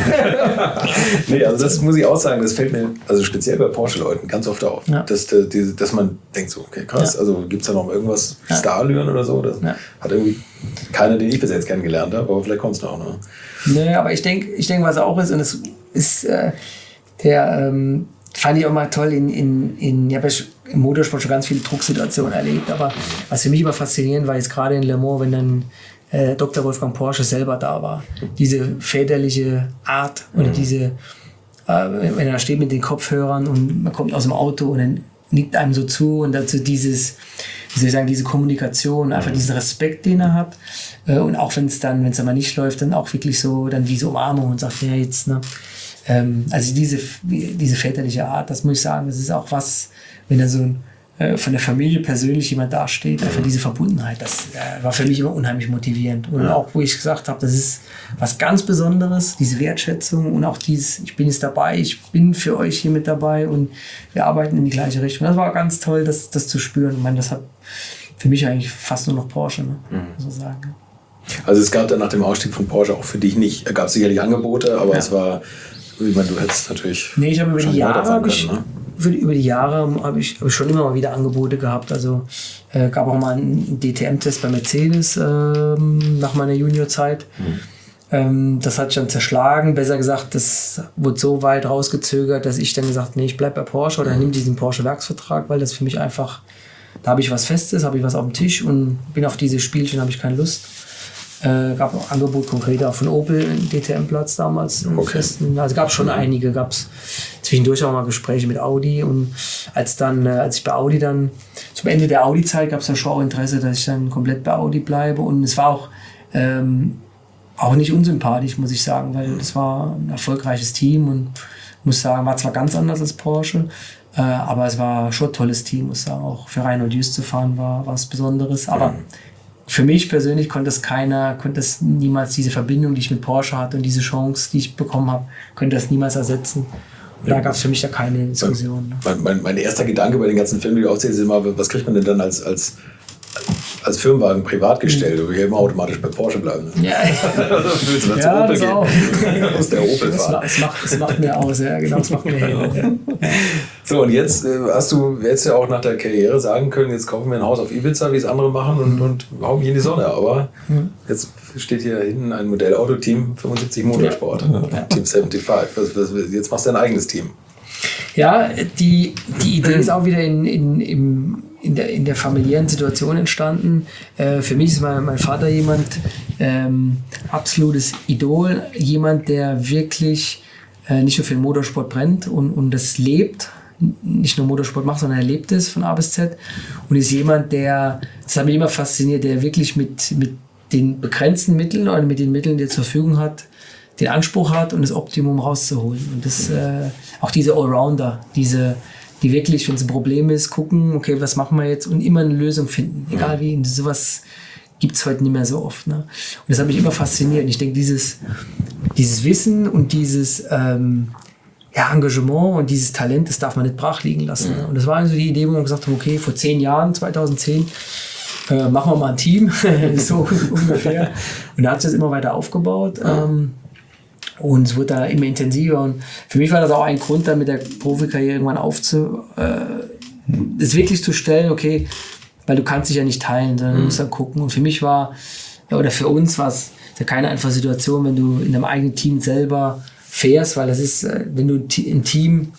S4: Nee, also das muss ich auch sagen, das fällt mir, also speziell bei Porsche-Leuten ganz oft auf, ja. dass, dass, dass man denkt so, okay, krass, ja. also gibt es da noch irgendwas, ja. Starlüren oder so? Das ja. hat irgendwie keiner, den ich bis jetzt kennengelernt habe, aber vielleicht kommt es noch. Ne?
S1: Nee, aber ich denke, ich denk, was auch ist, und es ist äh, der, ähm, fand ich auch mal toll, in, in, in, ich habe ja im Motorsport schon ganz viele Drucksituationen erlebt, aber was für mich immer faszinierend war, jetzt gerade in Le Mans, wenn dann äh, Doktor Wolfgang Porsche selber da war, diese väterliche Art oder mhm. diese, äh, wenn er da steht mit den Kopfhörern und man kommt aus dem Auto und dann nickt einem so zu und dazu dieses, wie soll ich sagen, diese Kommunikation, einfach diesen Respekt, den er hat äh, und auch wenn es dann, wenn es dann mal nicht läuft, dann auch wirklich so, dann diese Umarmung und sagt, ja jetzt, ne, also diese, diese väterliche Art, das muss ich sagen, das ist auch was, wenn da so ein, äh, von der Familie persönlich jemand dasteht, einfach diese Verbundenheit, das äh, war für mich immer unheimlich motivierend. Und ja. auch, wo ich gesagt habe, das ist was ganz Besonderes, diese Wertschätzung und auch dieses, ich bin jetzt dabei, ich bin für euch hier mit dabei und wir arbeiten in die gleiche Richtung. Das war ganz toll, das, das zu spüren. Ich meine, das hat für mich eigentlich fast nur noch Porsche, ne? mhm. muss man sagen.
S4: Also es gab dann nach dem Ausstieg von Porsche auch für dich nicht, es gab sicherlich Angebote, aber ja. es war... Ich meine, du hättest natürlich.
S1: Nee, ich habe über die Jahre, können, ich, ne? über die Jahre habe ich, hab ich schon immer mal wieder Angebote gehabt. Also äh, gab auch mal einen D T M-Test bei Mercedes ähm, nach meiner Juniorzeit. Mhm. Ähm, das hat sich dann zerschlagen. Besser gesagt, das wurde so weit rausgezögert, dass ich dann gesagt, nee, ich bleib bei Porsche oder mhm. nimm diesen Porsche-Werksvertrag, weil das für mich einfach, da habe ich was Festes, habe ich was auf dem Tisch und bin auf diese Spielchen, habe ich keine Lust. Äh, gab auch Angebot konkret auch von Opel, einen D T M-Platz damals. Okay. Festen. Also gab es schon einige, gab es zwischendurch auch mal Gespräche mit Audi und als dann, äh, als ich bei Audi dann, zum Ende der Audi-Zeit gab es dann schon auch Interesse, dass ich dann komplett bei Audi bleibe und es war auch, ähm, auch nicht unsympathisch, muss ich sagen, weil das war ein erfolgreiches Team und muss sagen, war zwar ganz anders als Porsche, äh, aber es war schon ein tolles Team, muss sagen, auch für Reinhold Just zu fahren war was Besonderes, aber mhm. für mich persönlich konnte es keiner, konnte es niemals diese Verbindung, die ich mit Porsche hatte und diese Chance, die ich bekommen habe, könnte das niemals ersetzen. Und da gab es für mich da keine Diskussion.
S4: Mein, mein, mein erster Gedanke bei den ganzen Filmen, die du aufzählst, ist immer, was kriegt man denn dann als, als, als Firmenwagen privat gestellt? Du willst ja immer automatisch bei Porsche bleiben. Ne? Ja, willst du
S1: ja das auch.
S4: Aus der Opel fahren.
S1: Es macht, es macht mir aus, ja, genau, es macht mir hin. Ja.
S4: So, und jetzt äh, hast du jetzt ja auch nach der Karriere sagen können, jetzt kaufen wir ein Haus auf Ibiza, wie es andere machen und, und hauen mich in die Sonne. Aber mhm. jetzt steht hier hinten ein Modellauto, Team fünfundsiebzig Motorsport, ja. Team fünfundsiebzig. Was, was, jetzt machst du dein eigenes Team.
S1: Ja, die, die Idee ist auch wieder in, in, im, in, der, in der familiären Situation entstanden. Äh, für mich ist mein, mein Vater jemand, ähm, absolutes Idol, jemand, der wirklich äh, nicht nur für den Motorsport brennt und, und das lebt, nicht nur Motorsport macht, sondern er lebt es von A bis Z und ist jemand, der, das hat mich immer fasziniert, der wirklich mit, mit den begrenzten Mitteln oder mit den Mitteln, die er zur Verfügung hat, den Anspruch hat und das Optimum rauszuholen. Und das, äh, auch diese Allrounder, diese, die wirklich, wenn es ein Problem ist, gucken, okay, was machen wir jetzt und immer eine Lösung finden. Egal wie, und sowas gibt es heute nicht mehr so oft. Ne? Und das hat mich immer fasziniert. Und ich denke, dieses, dieses Wissen und dieses, ähm, ja, Engagement und dieses Talent, das darf man nicht brach liegen lassen. Mhm. Ne? Und das war also die Idee, wo wir gesagt haben, okay, vor zehn Jahren, zweitausendzehn, äh, machen wir mal ein Team, so ungefähr. Und da hat sich das immer weiter aufgebaut. Ja. Ähm, und es wurde da immer intensiver. Und für mich war das auch ein Grund, dann mit der Profikarriere irgendwann aufzu... Äh, das wirklich zu stellen, okay, weil du kannst dich ja nicht teilen, sondern du musst dann gucken. Und für mich war, oder für uns war es ja keine einfache Situation, wenn du in deinem eigenen Team selber fährst, weil das ist, wenn du ein Team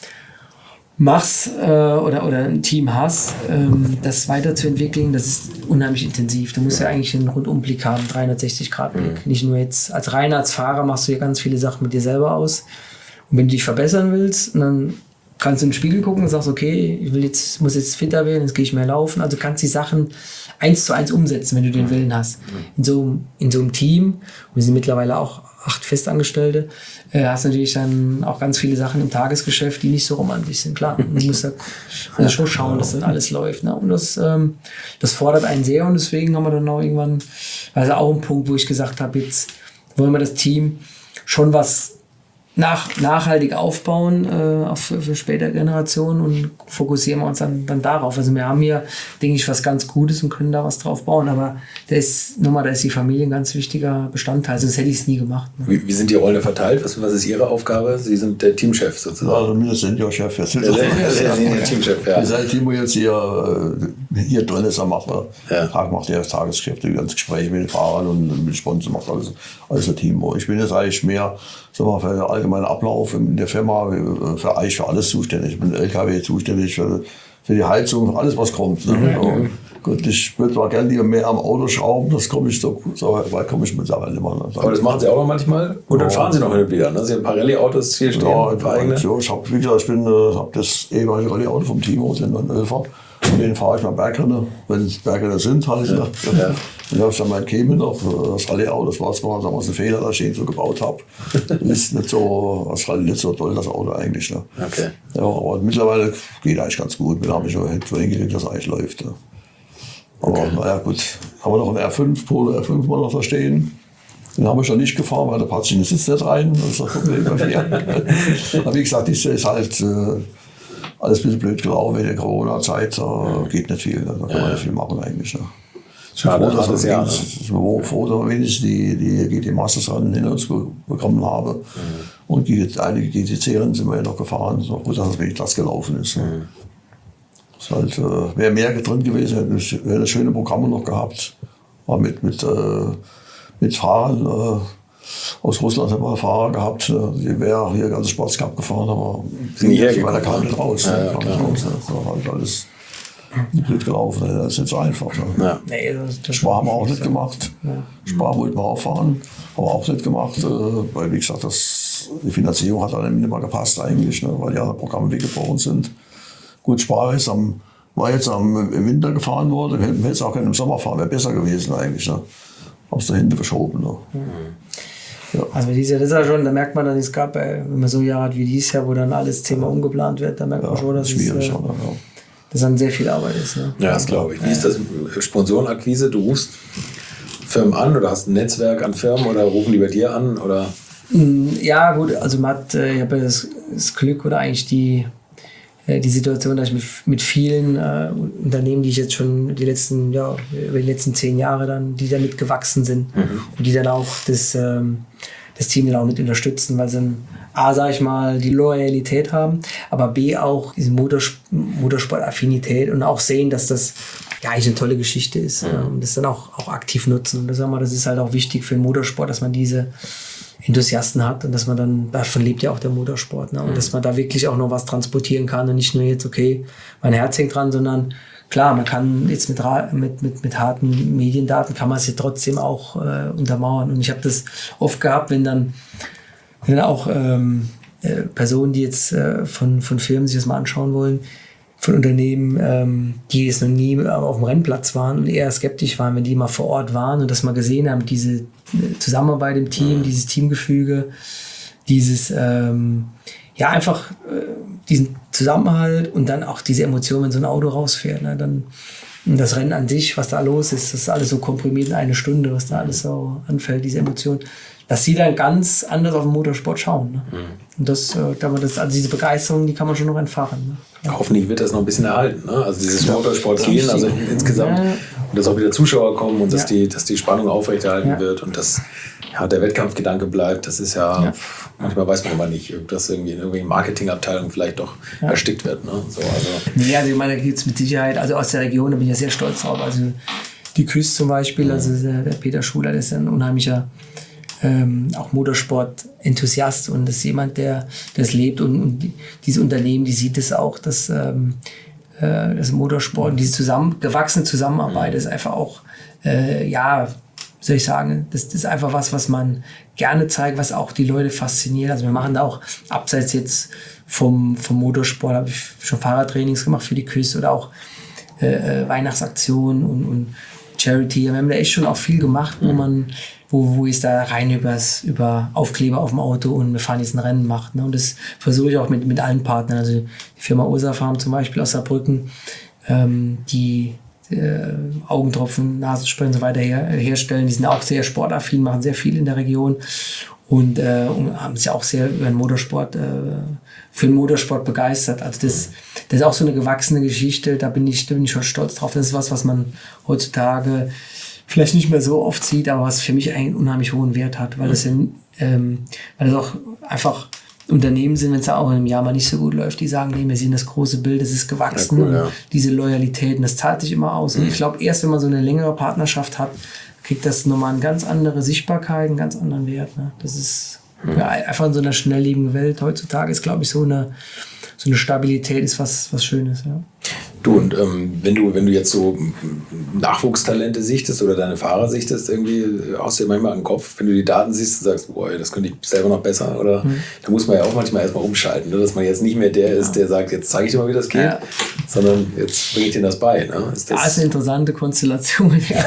S1: machst äh, oder, oder ein Team hast, ähm, das weiterzuentwickeln, das ist unheimlich intensiv. Du musst ja eigentlich einen Rundumblick haben, dreihundertsechzig Grad Blick. Mhm. Nicht nur jetzt als reiner, als Fahrer machst du ja ganz viele Sachen mit dir selber aus. Und wenn du dich verbessern willst, dann kannst du in den Spiegel gucken und sagst, okay, ich will jetzt, muss jetzt fitter werden, jetzt gehe ich mehr laufen. Also kannst die Sachen eins zu eins umsetzen, wenn du den Willen hast. In so, in so einem Team, wir sind mittlerweile auch acht Festangestellte, äh, hast natürlich dann auch ganz viele Sachen im Tagesgeschäft, die nicht so romantisch sind. Klar, du musst ja schon schauen, dass dann alles läuft. Ne? Und das, ähm, das fordert einen sehr und deswegen haben wir dann auch irgendwann, also auch ein Punkt, wo ich gesagt habe, jetzt wollen wir das Team schon was Nach, nachhaltig aufbauen äh, auf, für, für spätere Generationen und fokussieren wir uns dann, dann darauf. Also wir haben hier, denke ich, was ganz Gutes und können da was drauf bauen. Aber da ist, nochmal, da ist die Familie ein ganz wichtiger Bestandteil. Sonst hätte ich es nie gemacht. Ne?
S4: Wie, wie sind die Rollen verteilt? Was, was ist Ihre Aufgabe? Sie sind der Teamchef sozusagen.
S5: Also wir sind ja Chef. Jetzt.
S4: Ja, der, der Teamchef, ja.
S5: Wir sind Timo jetzt hier, hier drin ist, er macht, ja. Tag macht er das Tagesgeschäft, die ganzen Gespräche mit den Fahrern und mit den Sponsoren macht alles, alles der Timo. Ich bin jetzt eigentlich mehr so mal für den allgemeinen Ablauf in der Firma, für eigentlich für alles zuständig. Ich bin L K W zuständig, für, für die Heizung, für alles was kommt. Ne? Mhm. So, gut, ich würde zwar gerne mehr am Auto schrauben, das komme ich so, so weit komme ich mit Sachen immer. Ne?
S4: Aber das machen Sie auch noch manchmal? Und dann ja. fahren Sie noch hin und wieder, ne? Sie haben ein paar Rallye-Autos hier stehen.
S5: Ja, ein paar eigene. Ja, ich habe, wie gesagt, ich bin, äh, habe das ehemalige Rallye-Auto vom Timo, sind ein Elfer. Und den fahre ich mal Bergrennen, wenn es Bergrennen sind halt. Ja. Ne? Ja. Und da habe ich dann mein Kämen noch, das Rallye-Auto, das war zwar sagen wir, ein Fehler, dass ich ihn so gebaut habe. Ist nicht so, das Rallye nicht so toll, das Auto eigentlich. Ne? Okay. Ja, aber mittlerweile geht eigentlich ganz gut. Wir haben schon so hingekriegt, dass es eigentlich läuft. Ne? Aber okay. Naja, gut. Haben wir noch einen R fünf, Polo R fünf mal noch da stehen. Den haben wir schon nicht gefahren, weil da passt in den Sitz nicht rein. Das ist das Problem bei mir. Aber wie gesagt, das ist halt äh, alles ein bisschen blöd gelaufen in der Corona-Zeit. Da geht nicht viel. Da kann man nicht viel machen eigentlich. Ne?
S4: Schade,
S5: froh, dass
S4: das
S5: wir
S4: Jahr.
S5: Ich bin froh, dass wir wenigstens die, die G T Masters Rennen hinter uns bekommen haben. Mhm. Und die, einige G T C-Rennen sind wir ja noch gefahren. Es ist auch gut, dass es wenig das gelaufen ist. Ne? Mhm. Es halt, äh, wäre mehr drin gewesen, hätten wir eine schöne Programme noch gehabt. War mit, mit, äh, mit Fahrern. Äh, aus Russland haben wir Fahrer gehabt, die wäre hier ganze Sportscup gefahren, aber
S4: sind nie hergekommen.
S5: Weil da kam nicht raus.
S4: Ja, ja,
S5: kam nicht raus, ne? Das war halt alles blöd gelaufen. Das ist nicht so einfach. Ne? Ja. Nee, das, das Spar haben wir auch nicht gemacht. Ja. Spar wollten wir auch fahren, aber auch nicht gemacht, weil wie gesagt, das, die Finanzierung hat dann nicht mehr gepasst eigentlich, ne? Weil die anderen Programme weggebrochen sind. Gut, Spar ist am, war jetzt am, im Winter gefahren worden, wir hätten jetzt auch gerne im Sommer fahren, wäre besser gewesen eigentlich. Ne? Haben es da hinten verschoben. Ne?
S1: Mhm. Ja. Also dieses Jahr, das ist ja schon, da merkt man dann, es gab, wenn man so Jahre hat wie dieses Jahr, wo dann alles Thema umgeplant wird, da merkt man ja, schon, dass
S5: schwierig,
S1: es,
S5: äh, ja.
S1: das dann sehr viel Arbeit ist. Ne?
S4: Ja, das glaube ich. Wie ist das Sponsorenakquise? Du rufst Firmen an oder hast ein Netzwerk an Firmen oder rufen die bei dir an? Oder?
S1: Ja, gut, also man hat, ich habe ja das, das Glück oder eigentlich die, die Situation, dass ich mit, mit vielen äh, Unternehmen, die ich jetzt schon die letzten, ja, über die letzten zehn Jahre dann, die damit gewachsen sind mhm. und die dann auch das, ähm, das Team dann auch mit unterstützen, weil sie dann A, sag ich mal, die Loyalität haben, aber B, auch diese Motorsport, Motorsport-Affinität und auch sehen, dass das ja eigentlich eine tolle Geschichte ist mhm. und das dann auch, auch aktiv nutzen. Und das, sagen wir, das ist halt auch wichtig für den Motorsport, dass man diese Enthusiasten hat und dass man dann, davon lebt ja auch der Motorsport, ne? Und mhm. dass man da wirklich auch noch was transportieren kann und nicht nur jetzt, okay, mein Herz hängt dran, sondern klar, man kann jetzt mit, mit, mit, mit harten Mediendaten kann man es ja trotzdem auch äh, untermauern. Und ich habe das oft gehabt, wenn dann, wenn dann auch ähm, äh, Personen, die jetzt äh, von, von Firmen sich das mal anschauen wollen, von Unternehmen, ähm, die jetzt noch nie auf dem Rennplatz waren und eher skeptisch waren, wenn die mal vor Ort waren und das mal gesehen haben, diese Zusammenarbeit im Team, dieses Teamgefüge, dieses, ähm, ja, einfach äh, diesen Zusammenhalt und dann auch diese Emotionen, wenn so ein Auto rausfährt. Ne? Dann das Rennen an sich, was da los ist, das ist alles so komprimiert in eine Stunde, was da alles so anfällt, diese Emotionen. dass sie dann ganz anders auf den Motorsport schauen. Ne? Mhm. Und das, äh, das, also diese Begeisterung, die kann man schon noch entfachen. Ne?
S4: Ja. Hoffentlich wird das noch ein bisschen erhalten. Ne? Also dieses Motorsport gehen, also insgesamt, ja. Und dass auch wieder Zuschauer kommen und dass, ja. die, dass die Spannung aufrechterhalten ja. wird und dass ja, der Wettkampfgedanke bleibt. Das ist ja, ja. manchmal weiß man aber nicht, dass irgendwie in irgendwelchen Marketingabteilungen vielleicht doch ja. erstickt wird. Ne? So, also.
S1: Ja, also ich meine, da gibt es mit Sicherheit, also aus der Region, da bin ich ja sehr stolz drauf. Also die Küste zum Beispiel, also der, der Peter Schuler, der ist ein unheimlicher ähm, auch Motorsport-Enthusiast und das ist jemand, der das lebt und, und die, diese Unternehmen, die sieht es auch, dass ähm, äh, das Motorsport und diese zusammen, gewachsene Zusammenarbeit ist einfach auch, äh, ja, soll ich sagen, das, das ist einfach was, was man gerne zeigt, was auch die Leute fasziniert. Also wir machen da auch, abseits jetzt vom, vom Motorsport, habe ich schon Fahrradtrainings gemacht für die Küste oder auch äh, Weihnachtsaktionen und, und Charity. Wir haben da echt schon auch viel gemacht, wo man, wo, wo es da rein übers, über Aufkleber auf dem Auto und wir fahren jetzt ein Rennen macht. Ne? Und das versuche ich auch mit, mit allen Partnern. Also die Firma Ursa Farm zum Beispiel aus Saarbrücken, ähm, die äh, Augentropfen, Nasenspray und so weiter her, herstellen. Die sind auch sehr sportaffin, machen sehr viel in der Region und, äh, und haben sich auch sehr über den Motorsport, äh, für den Motorsport begeistert. Also das, das ist auch so eine gewachsene Geschichte, da bin ich, da bin ich schon stolz drauf. Das ist was, was man heutzutage vielleicht nicht mehr so oft sieht, aber was für mich einen unheimlich hohen Wert hat, weil das, ja, ähm, weil das auch einfach Unternehmen sind, wenn es auch in einem Jahr mal nicht so gut läuft, die sagen, nee, wir sehen das große Bild, es ist gewachsen, ja, cool, ja. Diese Loyalität, und das zahlt sich immer aus. Mhm. Und ich glaube, erst wenn man so eine längere Partnerschaft hat, kriegt das nochmal eine ganz andere Sichtbarkeit, einen ganz anderen Wert. Ne? Das ist mhm. ja, einfach in so einer schnelllebigen Welt heutzutage ist, glaube ich, so eine, so eine Stabilität ist was, was Schönes. Ja.
S4: Du, und ähm, wenn du wenn du jetzt so Nachwuchstalente sichtest oder deine Fahrer sichtest, irgendwie haust du dir manchmal an den Kopf, wenn du die Daten siehst und sagst, boah, das könnte ich selber noch besser, oder mhm. da muss man ja auch manchmal erstmal umschalten, ne? Dass man jetzt nicht mehr der ja. ist, der sagt, jetzt zeige ich dir mal, wie das geht, ja. sondern jetzt bringe ich dir das bei. Ne? Ist das,
S1: ja, ist eine interessante Konstellation. Ja,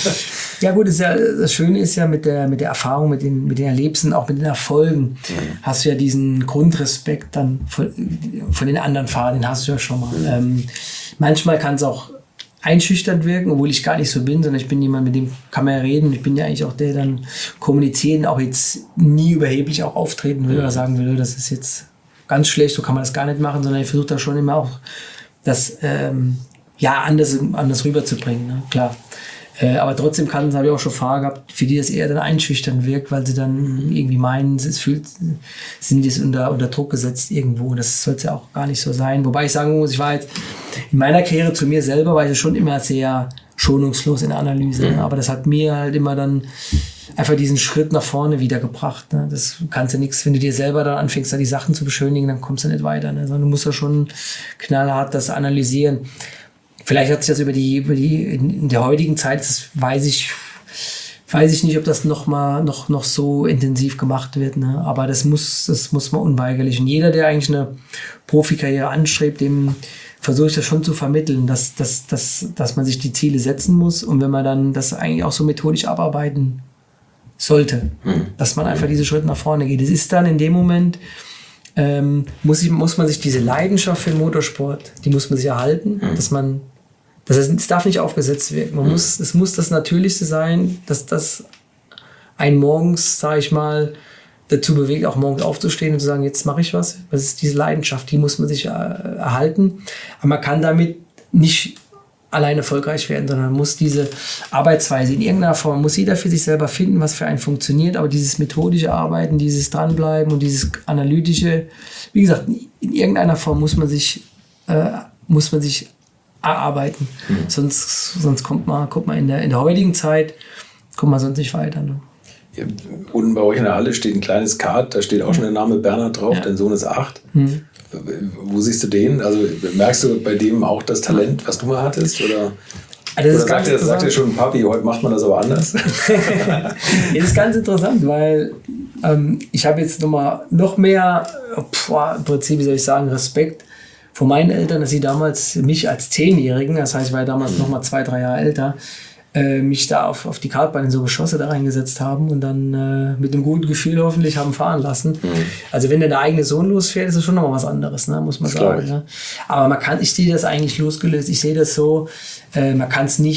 S1: ja gut, ist ja, das Schöne ist ja mit der, mit der Erfahrung, mit den, mit den Erlebnissen, auch mit den Erfolgen, mhm. hast du ja diesen Grundrespekt dann von, von den anderen Fahrern, den hast du ja schon mal. Mhm. Ähm, Manchmal kann es auch einschüchternd wirken, obwohl ich gar nicht so bin, sondern ich bin jemand, mit dem kann man ja reden. Ich bin ja eigentlich auch der, der dann kommunizieren, auch jetzt nie überheblich auch auftreten will oder sagen will, das ist jetzt ganz schlecht, so kann man das gar nicht machen, sondern ich versuche da schon immer auch das ähm, ja, anders, anders rüberzubringen, ne? Klar. Äh, aber trotzdem kann, habe ich auch schon Fahrer gehabt, für die das eher dann einschüchternd wirkt, weil sie dann irgendwie meinen, es fühlt, sind jetzt unter, unter Druck gesetzt irgendwo. Das sollte ja auch gar nicht so sein. Wobei ich sagen muss, ich war jetzt in meiner Karriere zu mir selber, war ich schon immer sehr schonungslos in der Analyse. Mhm. Aber das hat mir halt immer dann einfach diesen Schritt nach vorne wiedergebracht. Ne? Das kannst ja nichts, wenn du dir selber dann anfängst, da die Sachen zu beschönigen, dann kommst du nicht weiter. Ne? Sondern du musst ja schon knallhart das analysieren. Vielleicht hat sich das über die, über die in der heutigen Zeit, das weiß ich, weiß ich nicht, ob das noch mal noch noch so intensiv gemacht wird. Ne? Aber das muss, das muss man unweigerlich. Und jeder, der eigentlich eine Profikarriere anstrebt, dem versuche ich das schon zu vermitteln, dass, dass, dass, dass man sich die Ziele setzen muss und wenn man dann das eigentlich auch so methodisch abarbeiten sollte, mhm. dass man einfach diese Schritte nach vorne geht. Es ist dann in dem Moment, ähm, muss, ich, muss man sich diese Leidenschaft für den Motorsport, die muss man sich erhalten, mhm. dass man Das heißt, es darf nicht aufgesetzt wirken. Man mhm. muss, es muss das Natürlichste sein, dass das einen morgens, sage ich mal, dazu bewegt, auch morgens aufzustehen und zu sagen, jetzt mache ich was. Das ist diese Leidenschaft, die muss man sich äh, erhalten. Aber man kann damit nicht allein erfolgreich werden, sondern man muss diese Arbeitsweise in irgendeiner Form, muss jeder für sich selber finden, was für einen funktioniert. Aber dieses methodische Arbeiten, dieses Dranbleiben und dieses analytische, wie gesagt, in irgendeiner Form muss man sich, äh, muss man sich erarbeiten. Mhm. Sonst, sonst kommt man, kommt man in der, in der heutigen Zeit, kommt man sonst nicht weiter. Ne?
S4: Ja, unten bei euch in der Halle steht ein kleines Kart, da steht auch schon der Name Bernhard drauf, ja. Dein Sohn ist acht. Mhm. Wo siehst du den? Also merkst du bei dem auch das Talent, was du mal hattest? Oder,
S1: also das
S4: oder sagt, er, sagt er schon, Papi, heute macht man das aber anders?
S1: Das ist ganz interessant, weil ähm, ich habe jetzt noch, mal, noch mehr, boah, im Prinzip, wie soll ich sagen, Respekt von meinen Eltern, dass sie damals mich als Zehnjährigen, das heißt, ich war ja damals noch mal zwei, drei Jahre älter, äh, mich da auf, auf die Kartbahn in so Geschosse da reingesetzt haben und dann äh, mit einem guten Gefühl hoffentlich haben fahren lassen. Mhm. Also wenn der eigene Sohn losfährt, ist das schon noch mal was anderes, ne, muss man das sagen. Ne? Aber man kann, ich sehe das eigentlich losgelöst, ich sehe das so, äh, man kann es nicht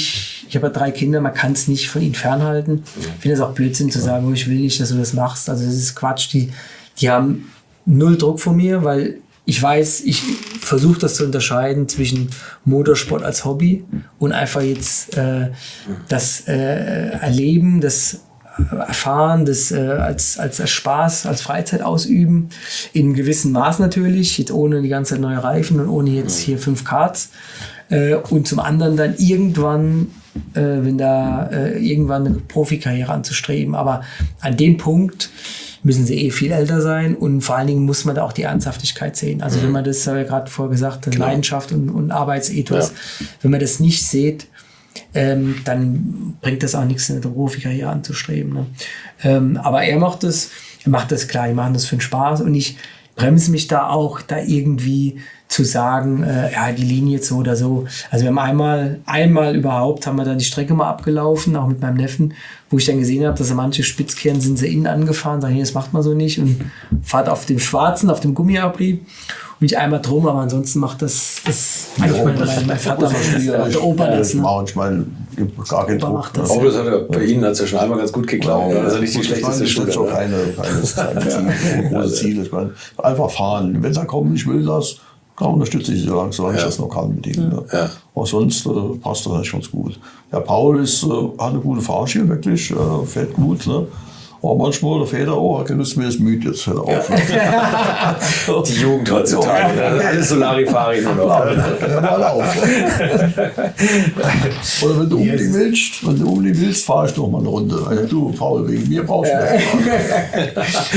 S1: Ich habe ja drei Kinder, man kann es nicht von ihnen fernhalten. Ich finde es auch Blödsinn zu sagen, oh, ich will nicht, dass du das machst. Also das ist Quatsch. Die, die haben null Druck von mir, weil ich weiß, ich versuche das zu unterscheiden zwischen Motorsport als Hobby und einfach jetzt äh, das äh, Erleben, das Erfahren, das äh, als, als Spaß, als Freizeit ausüben. In einem gewissen Maß natürlich, jetzt ohne die ganze Zeit neue Reifen und ohne jetzt hier fünf Karts. Äh, und zum anderen dann irgendwann, äh, wenn da äh, irgendwann eine Profikarriere anzustreben. Aber an dem Punkt müssen sie eh viel älter sein und vor allen Dingen muss man da auch die Ernsthaftigkeit sehen. Also mhm. wenn man das, habe ich gerade vorher gesagt, Leidenschaft und, und Arbeitsethos, ja. wenn man das nicht sieht, ähm, dann bringt das auch nichts, eine Profikarriere anzustreben. Ne? Ähm, aber er macht das, er macht das klar, die machen das für den Spaß und ich bremse mich da auch, da irgendwie zu sagen, äh, ja, die Linie jetzt so oder so. Also wir haben einmal, einmal überhaupt, haben wir dann die Strecke mal abgelaufen, auch mit meinem Neffen, wo ich dann gesehen habe, dass manche Spitzkehren sind sie innen angefahren, sagen, das macht man so nicht und fahrt auf dem schwarzen, auf dem Gummiabrieb und ich einmal drum, aber ansonsten macht das, das eigentlich mein, mein, mein Vater,
S5: das, der Opa das. Ne? Ich meine, gibt gar keinen Druck.
S4: Das, oh, das hat er, bei Ihnen hat es ja schon einmal ganz gut geklappt. Ja, also nicht die schlechteste Schule. Das ist schon keine, keine große Ziele. Ich meine, einfach fahren. Wenn sie kommen, ich will das, klar unterstütze ich sie, solange ja. ich das noch kann mit ihnen. Ne? Ja. Aber sonst äh, passt das eigentlich ganz gut. Der Paul ist, äh, hat eine gute Fahrstil, wirklich, äh, fährt gut. Ne? Aber manchmal der Väter auch, er ist mir das müde, jetzt hört er auf. Ja. Die Jugend heutzutage, ja. Alle Solari-Fahrer nur noch.
S5: Ja, mal auf. Oder wenn du unbedingt willst, wenn du unbedingt willst, fahr ich doch mal eine Runde. Also du, Paul, wegen mir brauchst du nicht.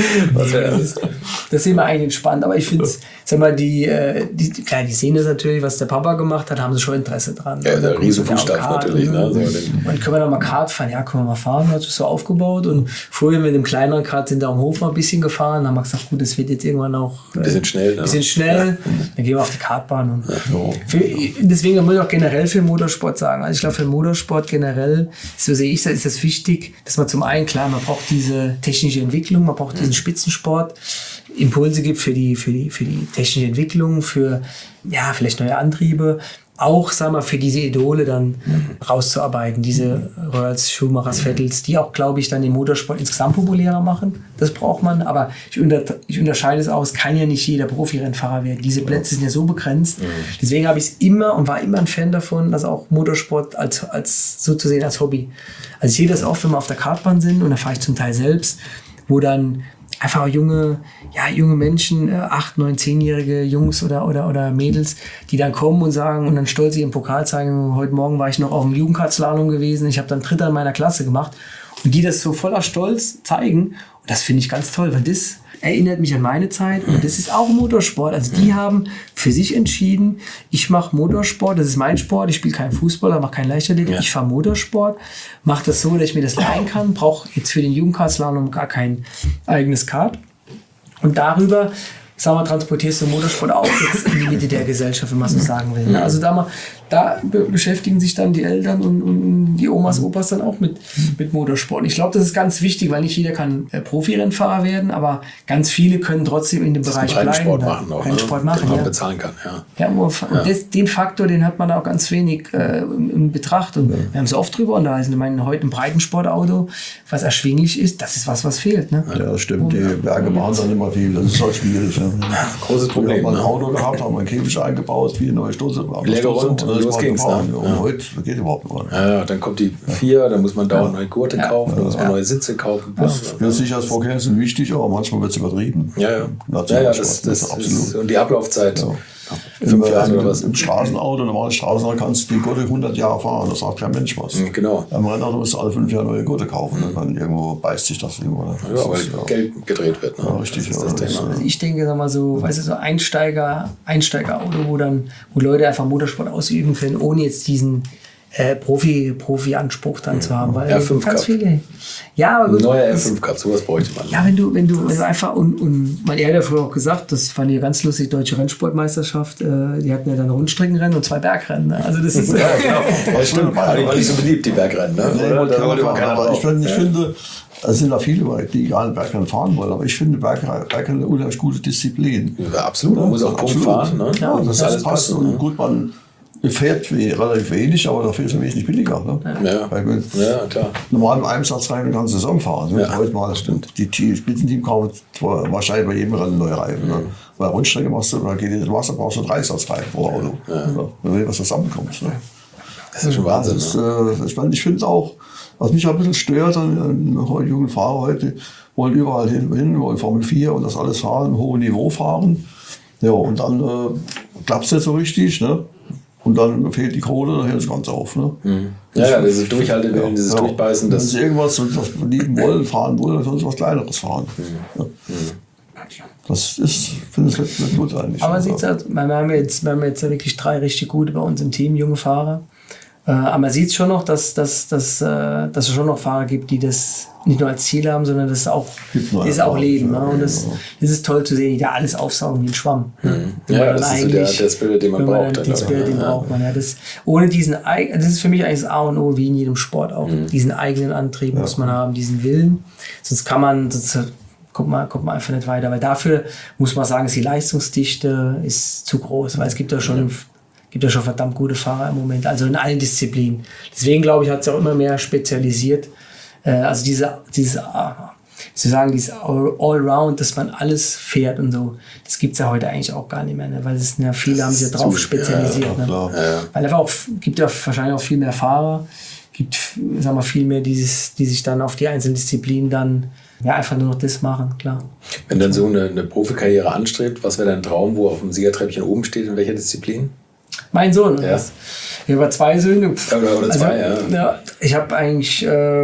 S1: das, das sehen wir eigentlich entspannt, aber ich finde es, sag mal, die, die, klar, die sehen das natürlich, was der Papa gemacht hat, haben sie schon Interesse dran.
S4: Ja, der Riesenfußstaff natürlich. Ne? So
S1: und können wir noch mal Kart fahren? Ja, können wir mal fahren, hat sich so aufgebaut und früher mit dem kleineren Kart sind da am Hof mal ein bisschen gefahren. Dann haben wir gesagt, gut, das wird jetzt irgendwann auch äh,
S4: ein bisschen schnell. Ne?
S1: bisschen schnell. Ja. Dann gehen wir auf die Kartbahn. Und ja. für, deswegen muss ich auch generell für den Motorsport sagen. Also ich glaube, für den Motorsport generell, so sehe ich das, ist das wichtig, dass man zum einen, klar, man braucht diese technische Entwicklung, man braucht diesen Spitzensport, Impulse gibt für die, für die, für die technische Entwicklung, für ja, vielleicht neue Antriebe. Auch, sagen wir, für diese Idole dann mhm. rauszuarbeiten, diese Röhrls, Schumachers, mhm. Vettels, die auch, glaube ich, dann den Motorsport insgesamt populärer machen. Das braucht man, aber ich, unter, ich unterscheide es aus, kann ja nicht jeder Profirennfahrer werden. Diese Plätze sind ja so begrenzt. Mhm. Deswegen habe ich es immer und war immer ein Fan davon, dass auch Motorsport als, als so zu sehen als Hobby. Also ich sehe das oft, wenn wir auf der Kartbahn sind und da fahre ich zum Teil selbst, wo dann einfach junge, ja, junge Menschen, äh, acht, neun, zehnjährige Jungs oder, oder, oder Mädels, die dann kommen und sagen und dann stolz ihren Pokal zeigen, heute Morgen war ich noch auf dem Jugendkartslalom gewesen, ich habe dann Dritter in meiner Klasse gemacht und die das so voller Stolz zeigen und das finde ich ganz toll, weil das erinnert mich an meine Zeit und das ist auch Motorsport. Also die haben für sich entschieden, ich mache Motorsport, das ist mein Sport, ich spiele keinen Fußball, mache keinen Leichtathletik, ja. ich fahre Motorsport, mache das so, dass ich mir das leihen kann, brauche jetzt für den Jugendkartslalom gar kein eigenes Kart und darüber sagen wir, transportierst du Motorsport auch jetzt in die Mitte der Gesellschaft, wenn man so sagen will. Also da, mal, da be- beschäftigen sich dann die Eltern und, und die Omas, Opas dann auch mit, mit Motorsport. Ich glaube, das ist ganz wichtig, weil nicht jeder kann äh, Profirennfahrer werden, aber ganz viele können trotzdem in dem das Bereich bleiben.
S4: Rennsport machen auch,
S1: Rennsport machen,
S4: den man
S1: ja.
S4: bezahlen kann. Ja,
S1: ja, nur, ja. Das, den Faktor, den hat man da auch ganz wenig äh, in, in Betracht. Und ja. wir haben es oft drüber unterhalten. Ich meine, heute ein Breitensportauto, was erschwinglich ist, das ist was, was fehlt. Ne?
S5: Ja, das stimmt. Die Berge machen dann immer viel. Das ist halt schwierig. Ne?
S4: Großes Problem.
S5: Wir haben
S4: ne?
S5: ein Auto gehabt, haben einen Käfig eingebaut, viele neue Stoße.
S4: Legerund, und los ging's. Ne?
S5: Und
S4: ja.
S5: heute geht überhaupt nicht.
S4: Ja, ja, dann kommt die vier, dann muss man dauernd neue Gurte ja. kaufen, dann muss man ja. neue Sitze kaufen.
S5: Ja, ja. Sicherheitsvorkehrungen sind wichtig, aber manchmal wird es übertrieben.
S4: Ja, ja. ja, ja das, das, das ist, und die Ablaufzeit. Ja.
S5: Fünf Im, Jahre oder was? Im Straßenauto, normales Straßenauto kannst du die Gurte hundert Jahre fahren, das sagt kein Mensch was.
S4: Genau.
S5: Im Rennauto musst du alle fünf Jahre neue Gurte kaufen, mhm. dann irgendwo beißt sich das irgendwo.
S4: Ja, das weil ist, ja. Geld gedreht wird. Ne?
S5: Ja, richtig.
S4: Das
S5: ja,
S4: ist das
S5: das
S4: Thema.
S1: Also ich denke, sag mal so, weißt du, so Einsteiger, Einsteigerauto, wo dann, wo Leute einfach Motorsport ausüben können, ohne jetzt diesen Äh, Profi, Profi-Anspruch dann zu haben, weil
S4: R fünf
S1: ganz
S4: Cup.
S1: viele. Ja, aber gut.
S4: Neuer R fünf Cup, sowas bräuchte man.
S1: Ja, wenn du, wenn du, wenn du einfach und, und man, er hat ja früher auch gesagt, das fand ich ganz lustig, deutsche Rennsportmeisterschaft, äh, die hatten ja dann Rundstreckenrennen und zwei Bergrennen. Ne? Also das ist
S4: ja, genau. Das stimmt. Aber die waren nicht so beliebt, die Bergrennen. Ne?
S5: Nee,
S4: Oder?
S5: Da
S4: Oder
S5: keiner aber ich, find, ich ja. finde, es sind da viele, die gerne Bergrennen fahren wollen, aber ich finde Bergrennen eine unheimlich gute Disziplin.
S4: Ja, absolut, man muss auch Punkt fahren. Ne?
S5: Ja, das, das alles passt. Und gut, man fährt we- relativ wenig, aber dafür ist er wesentlich billiger. Ne?
S4: Ja.
S5: Weil wir
S4: Ja, klar.
S5: normal im Einsatz rein eine ganze Saison fahren. Ne?
S4: Ja,
S5: Heute mal stimmt. Die T- Spitzenteam kaufen zwar wahrscheinlich bei jedem Rennen neue Reifen. Ne? Bei der Rundstrecke machst du, da geht in das Wasser, brauchst du drei Satzreifen pro Auto. Ja. Ja. Wenn du was zusammenkommst. Ne?
S4: Das ist schon Wahnsinn.
S5: Das,
S4: Ne?
S5: äh, ich meine, ich finde auch, was mich ein bisschen stört an, an jungen Fahrer heute, wollen überall hin, hin, wollen Formel vier und das alles fahren, hohem Niveau fahren. Ja, und dann äh, klappt es nicht so richtig, ne? Und dann fehlt die Kohle, dann hört das Ganze auf. Ne?
S4: Mhm. Ja, ja, dieses Durchhaltewillen,
S5: Ja,
S4: dieses
S5: ja.
S4: Durchbeißen.
S5: Wenn
S4: Das
S5: sie irgendwas was lieben wollen, fahren wollen, dann sollen sie was Kleineres fahren. Ja. Das ist, finde ich, nicht, nicht gut eigentlich.
S1: Aber man sieht halt, wir haben jetzt, wir haben jetzt wirklich drei richtig gute bei uns im Team, junge Fahrer. Äh, aber man sieht schon noch, dass, dass, dass, äh, dass es schon noch Fahrer gibt, die das nicht nur als Ziel haben, sondern das auch,
S5: Gibt nur
S1: das
S5: eine
S1: auch
S5: Fahrt,
S1: leben.
S5: ja,
S1: Ne? Und das,
S5: ja.
S1: das ist toll zu sehen, die da alles aufsaugen wie ein Schwamm.
S4: Mhm.
S1: Wenn
S4: Ja,
S1: man
S4: das
S1: dann
S4: ist so der,
S1: eigentlich-
S4: der Spirit, den man
S1: wenn man
S4: braucht.
S1: dann
S4: dann,
S1: Den Spirit, den
S4: ja.
S1: braucht man. Ja. Das, ohne diesen, eig- das ist für mich eigentlich das A und O, wie in jedem Sport auch.
S4: Mhm.
S1: Diesen eigenen Antrieb muss man haben, diesen Willen. Sonst kann man, sonst kommt man, kommt man einfach nicht weiter. Weil dafür muss man sagen, ist die Leistungsdichte ist zu groß. Weil es gibt ja schon, gibt ja schon verdammt gute Fahrer im Moment. Also in allen Disziplinen. Deswegen glaube ich, hat es auch immer mehr spezialisiert. Äh, also diese, dieses, äh, zu sagen, dieses All- Allround, dass man alles fährt und so, das gibt es ja heute eigentlich auch gar nicht mehr, ne? Weil es ja viele haben sich ja drauf
S4: zu-
S1: spezialisiert.
S5: ja,
S1: ne?
S5: klar.
S4: Ja, ja.
S1: Weil einfach auch, gibt ja wahrscheinlich auch viel mehr Fahrer, gibt, sagen wir, viel mehr, dieses, die sich dann auf die einzelnen Disziplinen dann ja einfach nur noch das machen, klar.
S4: Wenn dann so eine, eine Profikarriere anstrebt, was wäre dein Traum, wo er auf dem Siegertreppchen oben steht, in welcher Disziplin?
S1: Mein Sohn, oder
S4: Ja.
S1: was? Ich habe zwei Söhne. Pff,
S4: Oder- oder zwei, ja.
S1: ja. Ich habe eigentlich äh,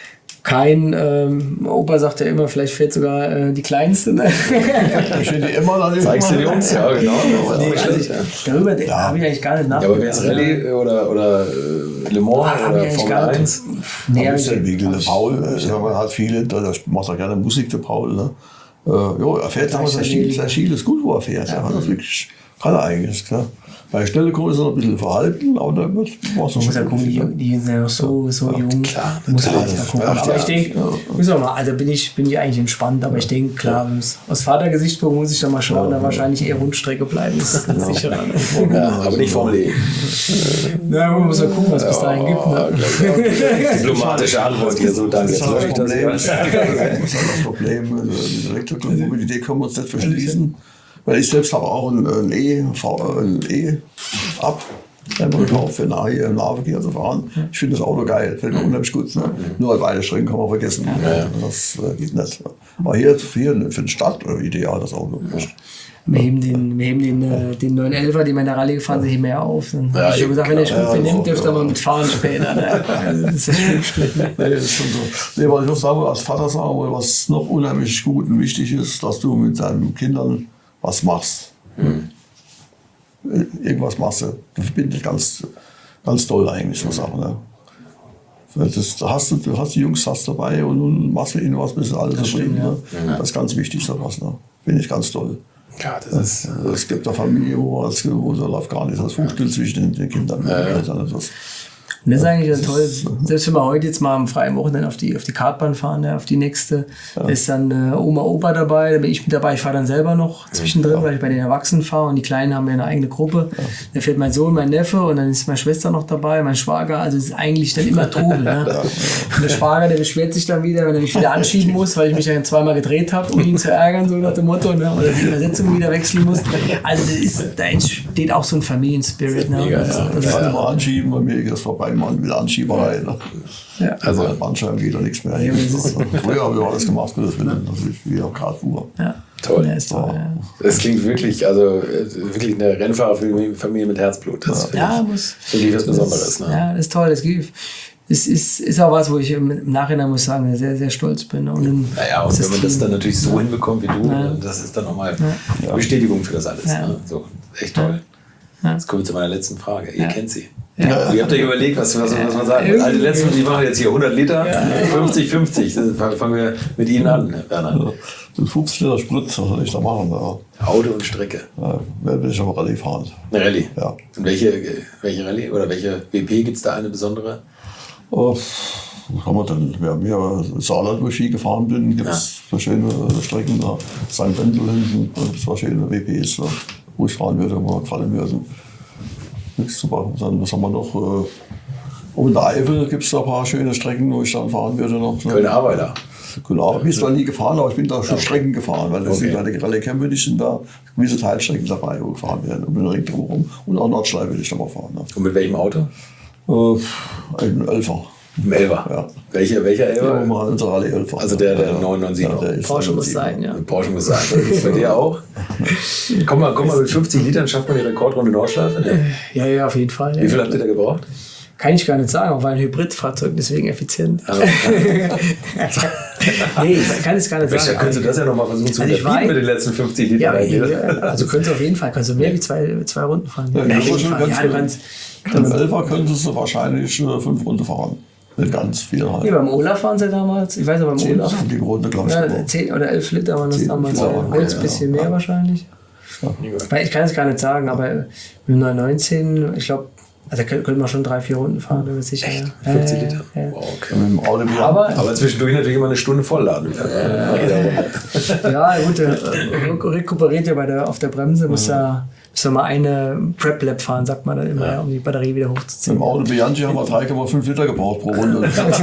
S1: kein, ähm, Opa sagt ja immer, vielleicht fährt sogar äh, die Kleinste. Ne?
S5: Ich finde immer dann
S4: Zeigst du den Jungs? Ja, genau.
S1: Nee,
S4: Nee,
S1: also ich,
S4: ja.
S1: darüber habe ich eigentlich gar nicht
S4: Ja, aber
S1: nachgedacht.
S4: wäre es Rallye oder, oder äh, Le Mans
S1: Ah, hab ich
S4: oder
S1: eigentlich
S4: Formel
S1: gar nicht.
S4: eins?
S1: Nee,
S5: Ja,
S1: hab
S5: ist ja
S1: ich-
S5: wie der Paul, äh, ja, man hat viele, da da macht er gerne Musik, der Paul. Ne? Äh, jo, er fährt, aber sein Schiel, sein Schiel ist gut, wo er fährt. Ja. Das wirklich, kann er eigentlich. Klar. Bei der Stellekurve ist er noch ein bisschen verhalten, aber da wird es
S1: muss ja gucken, die, die sind ja noch so, so jung.
S4: klar,
S1: muss man
S4: natürlich.
S1: halt mal gucken.
S4: Ja,
S1: Aber
S4: ja.
S1: ich denke, muss man mal, also bin ich, bin ich eigentlich entspannt, aber ich denke, klar, wenn's aus Vatergesichtspunkt muss ich da mal schauen, da wahrscheinlich eher Rundstrecke bleiben, ist ganz sicher.
S4: Ja, aber nicht Formel E.
S1: Na, man muss ja gucken, was es bis dahin gibt. Ne?
S4: Diplomatische Antwort hier so, danke.
S5: Das
S4: Jetzt
S5: ist
S4: möchte
S5: halt
S4: ich
S5: das
S4: das
S5: Problem.
S4: hören.
S5: Das ist halt das Problem. Also die Elektromobilität können wir uns nicht verschließen. Weil ich selbst habe auch ein, ein E, ein E ab. Wenn man drauf für nahe im Nahverkehr zu fahren. Ich finde das Auto geil, finde ich unheimlich gut. Ne? Nur halt beide Strecken kann man vergessen. Das äh, geht nicht. Aber hier, hier für die Stadt äh, ideal das Auto.
S1: Wir heben den, wir heben den, äh, den neun elfer, den wir in der Rallye gefahren sind, heben wir ja auf. Dann
S4: Ja,
S1: hab ich schon gesagt, wenn er sich gut
S5: ja,
S1: benimmt,
S5: ja,
S1: dürfte
S5: ja.
S1: er mal mitfahren später. Ne? Also das ist das Schlimmste.
S5: Nee, das ist schon so. Nee, was ich noch sagen will, als Vater sagen will, was noch unheimlich gut und wichtig ist, dass du mit deinen Kindern was machst. Hm. Irgendwas machst du. Du verbindest ganz, ganz toll eigentlich so Sachen. Ne? Das, da hast du, du hast die Jungs hast dabei und nun machst du ihnen was, bis sie alle zufrieden.
S1: stimmt,
S5: Ne? Das ist ganz wichtig, sowas. Ne? Finde ich ganz toll.
S4: Ja, das ist.
S5: Es gibt eine Familie, wo, es, wo da läuft gar nicht das Fuchtel zwischen den, den Kindern. Ja, ja. Das,
S1: Und das ist eigentlich dann toll. Selbst wenn wir heute jetzt mal am freien Wochenende auf die, auf die Kartbahn fahren, ja, auf die nächste, ja. Da ist dann äh, Oma, Opa dabei, da bin ich mit dabei. Ich fahre dann selber noch zwischendrin, ja. Weil ich bei den Erwachsenen fahre und die Kleinen haben ja eine eigene Gruppe. Ja. Da fährt mein Sohn, mein Neffe und dann ist meine Schwester noch dabei, mein Schwager. Also es ist eigentlich dann immer Trubel. Ne? Ja. Und der Schwager, der beschwert sich dann wieder, wenn er mich wieder anschieben muss, weil ich mich dann zweimal gedreht habe, um ihn zu ärgern, so nach dem Motto, ne? Oder die Übersetzung wieder wechseln muss. Also das ist, da entsteht auch so ein Familienspirit. Ne?
S4: Mega,
S1: das,
S4: ja.
S1: das
S5: ja,
S1: ist
S5: immer anschieben, bei mir geht das vorbei, man will Anschieberei. Ne?
S1: Ja.
S5: Also bei Bandscheiben geht da nichts mehr hin. Also, früher habe ich alles gemacht, das will natürlich wie auch Kartfuhr.
S1: Ja.
S4: Toll.
S1: Ja, ist toll, ja.
S4: Das klingt wirklich, also äh, wirklich eine Rennfahrerfamilie mit Herzblut. Das finde
S1: Ja,
S4: ich
S1: muss.
S4: wirklich was Besonderes. Ne?
S1: Ja, das ist toll. Das gibt, es ist, ist auch was, wo ich im im Nachhinein muss sagen, sehr, sehr stolz bin. Und im-
S4: Naja, und wenn man das
S1: Team-
S4: dann natürlich so hinbekommt wie du,
S1: Ja.
S4: das ist dann nochmal eine Bestätigung für das alles.
S1: Ja.
S4: Ne? So, echt toll.
S1: Ja.
S4: Jetzt kommen wir zu meiner letzten Frage. Ihr
S1: Ja.
S4: kennt sie.
S1: Ja.
S4: Ihr habt euch überlegt, was, was, was man sagt.
S1: Irgendwie.
S4: Also die letzten, die machen jetzt hier hundert Liter, fünfzig fünfzig. Das fangen wir mit Ihnen an, Herr Werner.
S5: Den fünfzig Liter Sprit, was soll ich da machen? Ja.
S4: Auto und Strecke.
S5: Ja, will ich aber Rallye fahren.
S4: Eine Rallye.
S5: Ja.
S4: Und welche, welche Rallye oder welche W P gibt es da eine besondere?
S5: Oh, kann man dann, wer mir Saarland, wo ich Ski gefahren bin, gibt es verschiedene Strecken da. Sankt Wendel hinten, da gibt es verschiedene W Ps, da, wo ich fahren würde, wo mir gefallen würde. nichts zu machen. Dann, was haben wir noch? Äh, oben in der Eifel gibt es da ein paar schöne Strecken, wo ich dann fahren würde noch. Ne?
S4: Kölner Arbeiter.
S5: Genau, ich bin zwar nie gefahren, aber ich bin da schon okay. Strecken gefahren, weil das okay. sind kleine Rallye-Camper, die sind da gewisse Teilstrecken dabei, wo gefahren werden, um den Ring drumherum. Und auch Nordschleife will ich da mal fahren. Ne?
S4: Und mit welchem Auto?
S5: Äh, ein Elfer.
S4: Ein Elfer?
S5: Ja.
S4: Welcher, welcher Elfer?
S5: Ja, mal unser Rallye Elfer.
S4: Also der, der neun neun sieben.
S5: Ja,
S1: Porsche muss sein, ja.
S4: Porsche muss sein. Ist bei dir auch? Komm mal, komm mal, mit fünfzig Litern schafft man die Rekordrunde Nordschleife? Ne?
S1: Ja, ja, auf jeden Fall. Ja.
S4: Wie viel habt ihr da gebraucht?
S1: Kann ich gar nicht sagen, auch war ein Hybridfahrzeug, deswegen effizient. Also. Nee, ich kann es gar nicht sagen.
S4: Könntest du das ja nochmal versuchen zu
S1: also
S4: überbieten mit den letzten fünfzig Litern?
S1: Ja, ja, also könntest du auf jeden Fall, kannst du mehr wie zwei, zwei Runden fahren.
S5: Ja,
S1: ja,
S5: ja,
S1: ja, fahren. Ja, du kannst,
S5: Im Elfer könntest du wahrscheinlich äh, fünf Runden fahren. Nicht ganz viel halt.
S1: Nee, beim Olaf waren sie damals, ich weiß aber beim
S5: zehn
S1: Olaf.
S5: Die Runde, glaube ich.
S1: Ja, zehn oder elf Liter waren das damals.
S5: Ja,
S1: Jetzt ein bisschen mehr wahrscheinlich. Ja. Ich kann es gar nicht sagen, aber mit dem neun neunzehn, ich glaube, also da könnte man schon drei, vier Runden fahren, bin mir sicher.
S4: Echt? fünfzig Liter?
S1: Ja, ja.
S4: Wow, okay.
S5: Auto
S1: aber,
S4: aber zwischendurch natürlich immer eine Stunde vollladen.
S1: Äh, ja, gut, der rekuperiert ja bei der, auf der Bremse, muss mhm. da muss da mal eine Prep-Lap fahren, sagt man dann immer, ja. um die Batterie wieder hochzuziehen.
S5: Im Auto Bianchi haben wir drei Komma fünf Liter gebraucht pro Runde.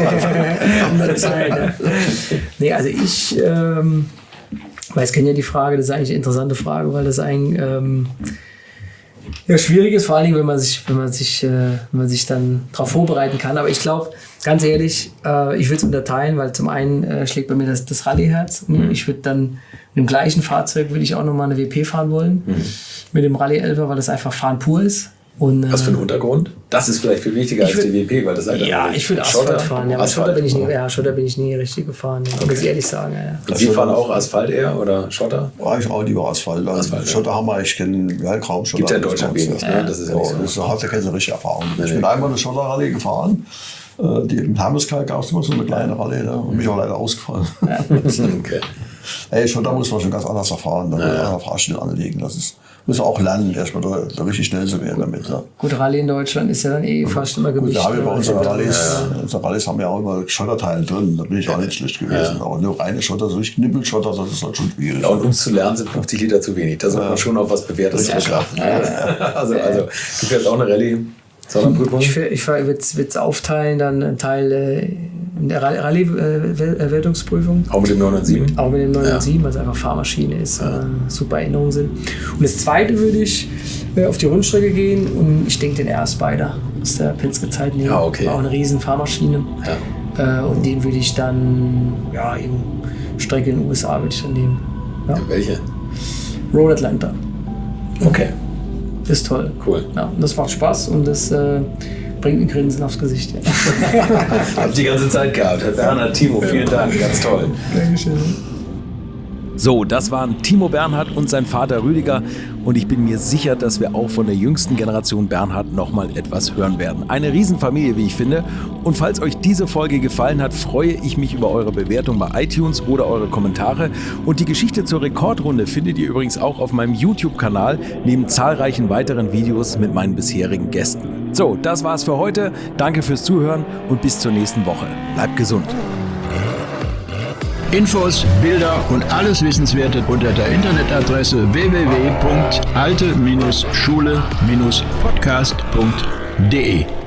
S1: Zeit, ja. Nee, also ich, ähm, weil ich kenne ja die Frage, das ist eigentlich eine interessante Frage, weil das eigentlich ähm, ja, schwierig ist, vor allen Dingen, wenn man sich, wenn man sich, äh, wenn man sich dann darauf vorbereiten kann. Aber ich glaube, ganz ehrlich, äh, ich will es unterteilen, weil zum einen äh, schlägt bei mir das, das Rallye-Herz. Mhm. Ich würde dann mit dem gleichen Fahrzeug würde ich auch nochmal eine W P fahren wollen. Mhm. Mit dem Rallye elfer, weil das einfach Fahren pur ist. Und, äh,
S4: was für ein Untergrund? Das ist vielleicht viel wichtiger als würd, die W P, weil das halt
S1: ja, ich würde Asphalt fahren. Ja, Asphalt. Schotter bin ich nie, ja, Schotter bin ich nie richtig gefahren. Okay. Muss ich ehrlich sagen. Ja.
S4: Und Sie fahren auch Asphalt eher oder Schotter?
S5: Ja, ich auch lieber Asphalt. Also Asphalt Schotter ja. haben wir, ich kenne ja, kaum Schotter.
S4: Gibt ja in Deutschland wenig,
S5: ja.
S4: ne? Das ist ja, ja nicht so.
S5: Das hat ja keine richtige Erfahrung. Nee, ich bin nee. einmal eine Schotter-Rallye gefahren. Die, Im Hermeskalk gab es immer so eine kleine Rallye, ne? Und mich auch leider ausgefallen. Ja.
S4: Okay.
S5: Ey, schon da muss man schon ganz anders erfahren, dann ja, ja. Fahrstil anlegen. Das ist, muss man auch lernen, erstmal da, da richtig schnell zu werden damit. Ja.
S1: Gut, Rallye in Deutschland ist ja dann eh fast immer gemischt.
S5: Gut, da haben wir bei unseren Rallyes, ja, ja. unsere Rallyes haben ja auch immer Schotterteile drin, da bin ich auch nicht schlecht gewesen. Ja. Aber nur reine Schotter, so richtig Knippelschotter, das ist halt schon schwierig.
S4: Ja, und um es zu lernen, sind fünfzig Liter zu wenig. Da sollte man schon auf was Bewährtes zurückgreifen. Ja. Ja. Also, also, gibt jetzt auch eine Rallye. Sonderprüfung? Ich,
S1: ich würde es aufteilen, dann ein Teil äh, in der Rallye-Wertungsprüfung.
S4: Auch mit dem neun neun sieben?
S1: Auch mit dem neun neun sieben, ja. weil es einfach Fahrmaschine ist, ja. äh, super Erinnerungen sind. Und das zweite würde ich äh, auf die Rundstrecke gehen und ich denke den R S-Spider aus der Penske-Zeit nehmen.
S4: Ja, okay.
S1: War auch eine riesen Fahrmaschine. Ja. Äh, und den würde ich dann, ja, in Strecke in den U S A würde ich dann nehmen. Ja.
S4: Welche?
S1: Road Atlanta.
S4: Okay.
S1: Das ist toll.
S4: Cool.
S1: Ja, und das macht Spaß und das äh, bringt ein Grinsen aufs Gesicht. Ja.
S4: Habt die ganze Zeit gehabt. Herr Bernhard, Timo, vielen Dank. Ganz toll.
S1: Dankeschön.
S3: So, das waren Timo Bernhard und sein Vater Rüdiger und ich bin mir sicher, dass wir auch von der jüngsten Generation Bernhard nochmal etwas hören werden. Eine Riesenfamilie, wie ich finde. Und falls euch diese Folge gefallen hat, freue ich mich über eure Bewertung bei iTunes oder eure Kommentare. Und die Geschichte zur Rekordrunde findet ihr übrigens auch auf meinem YouTube-Kanal, neben zahlreichen weiteren Videos mit meinen bisherigen Gästen. So, das war's für heute. Danke fürs Zuhören und bis zur nächsten Woche. Bleibt gesund.
S2: Infos, Bilder und alles Wissenswerte unter der Internetadresse w w w punkt alte Schule Podcast punkt de.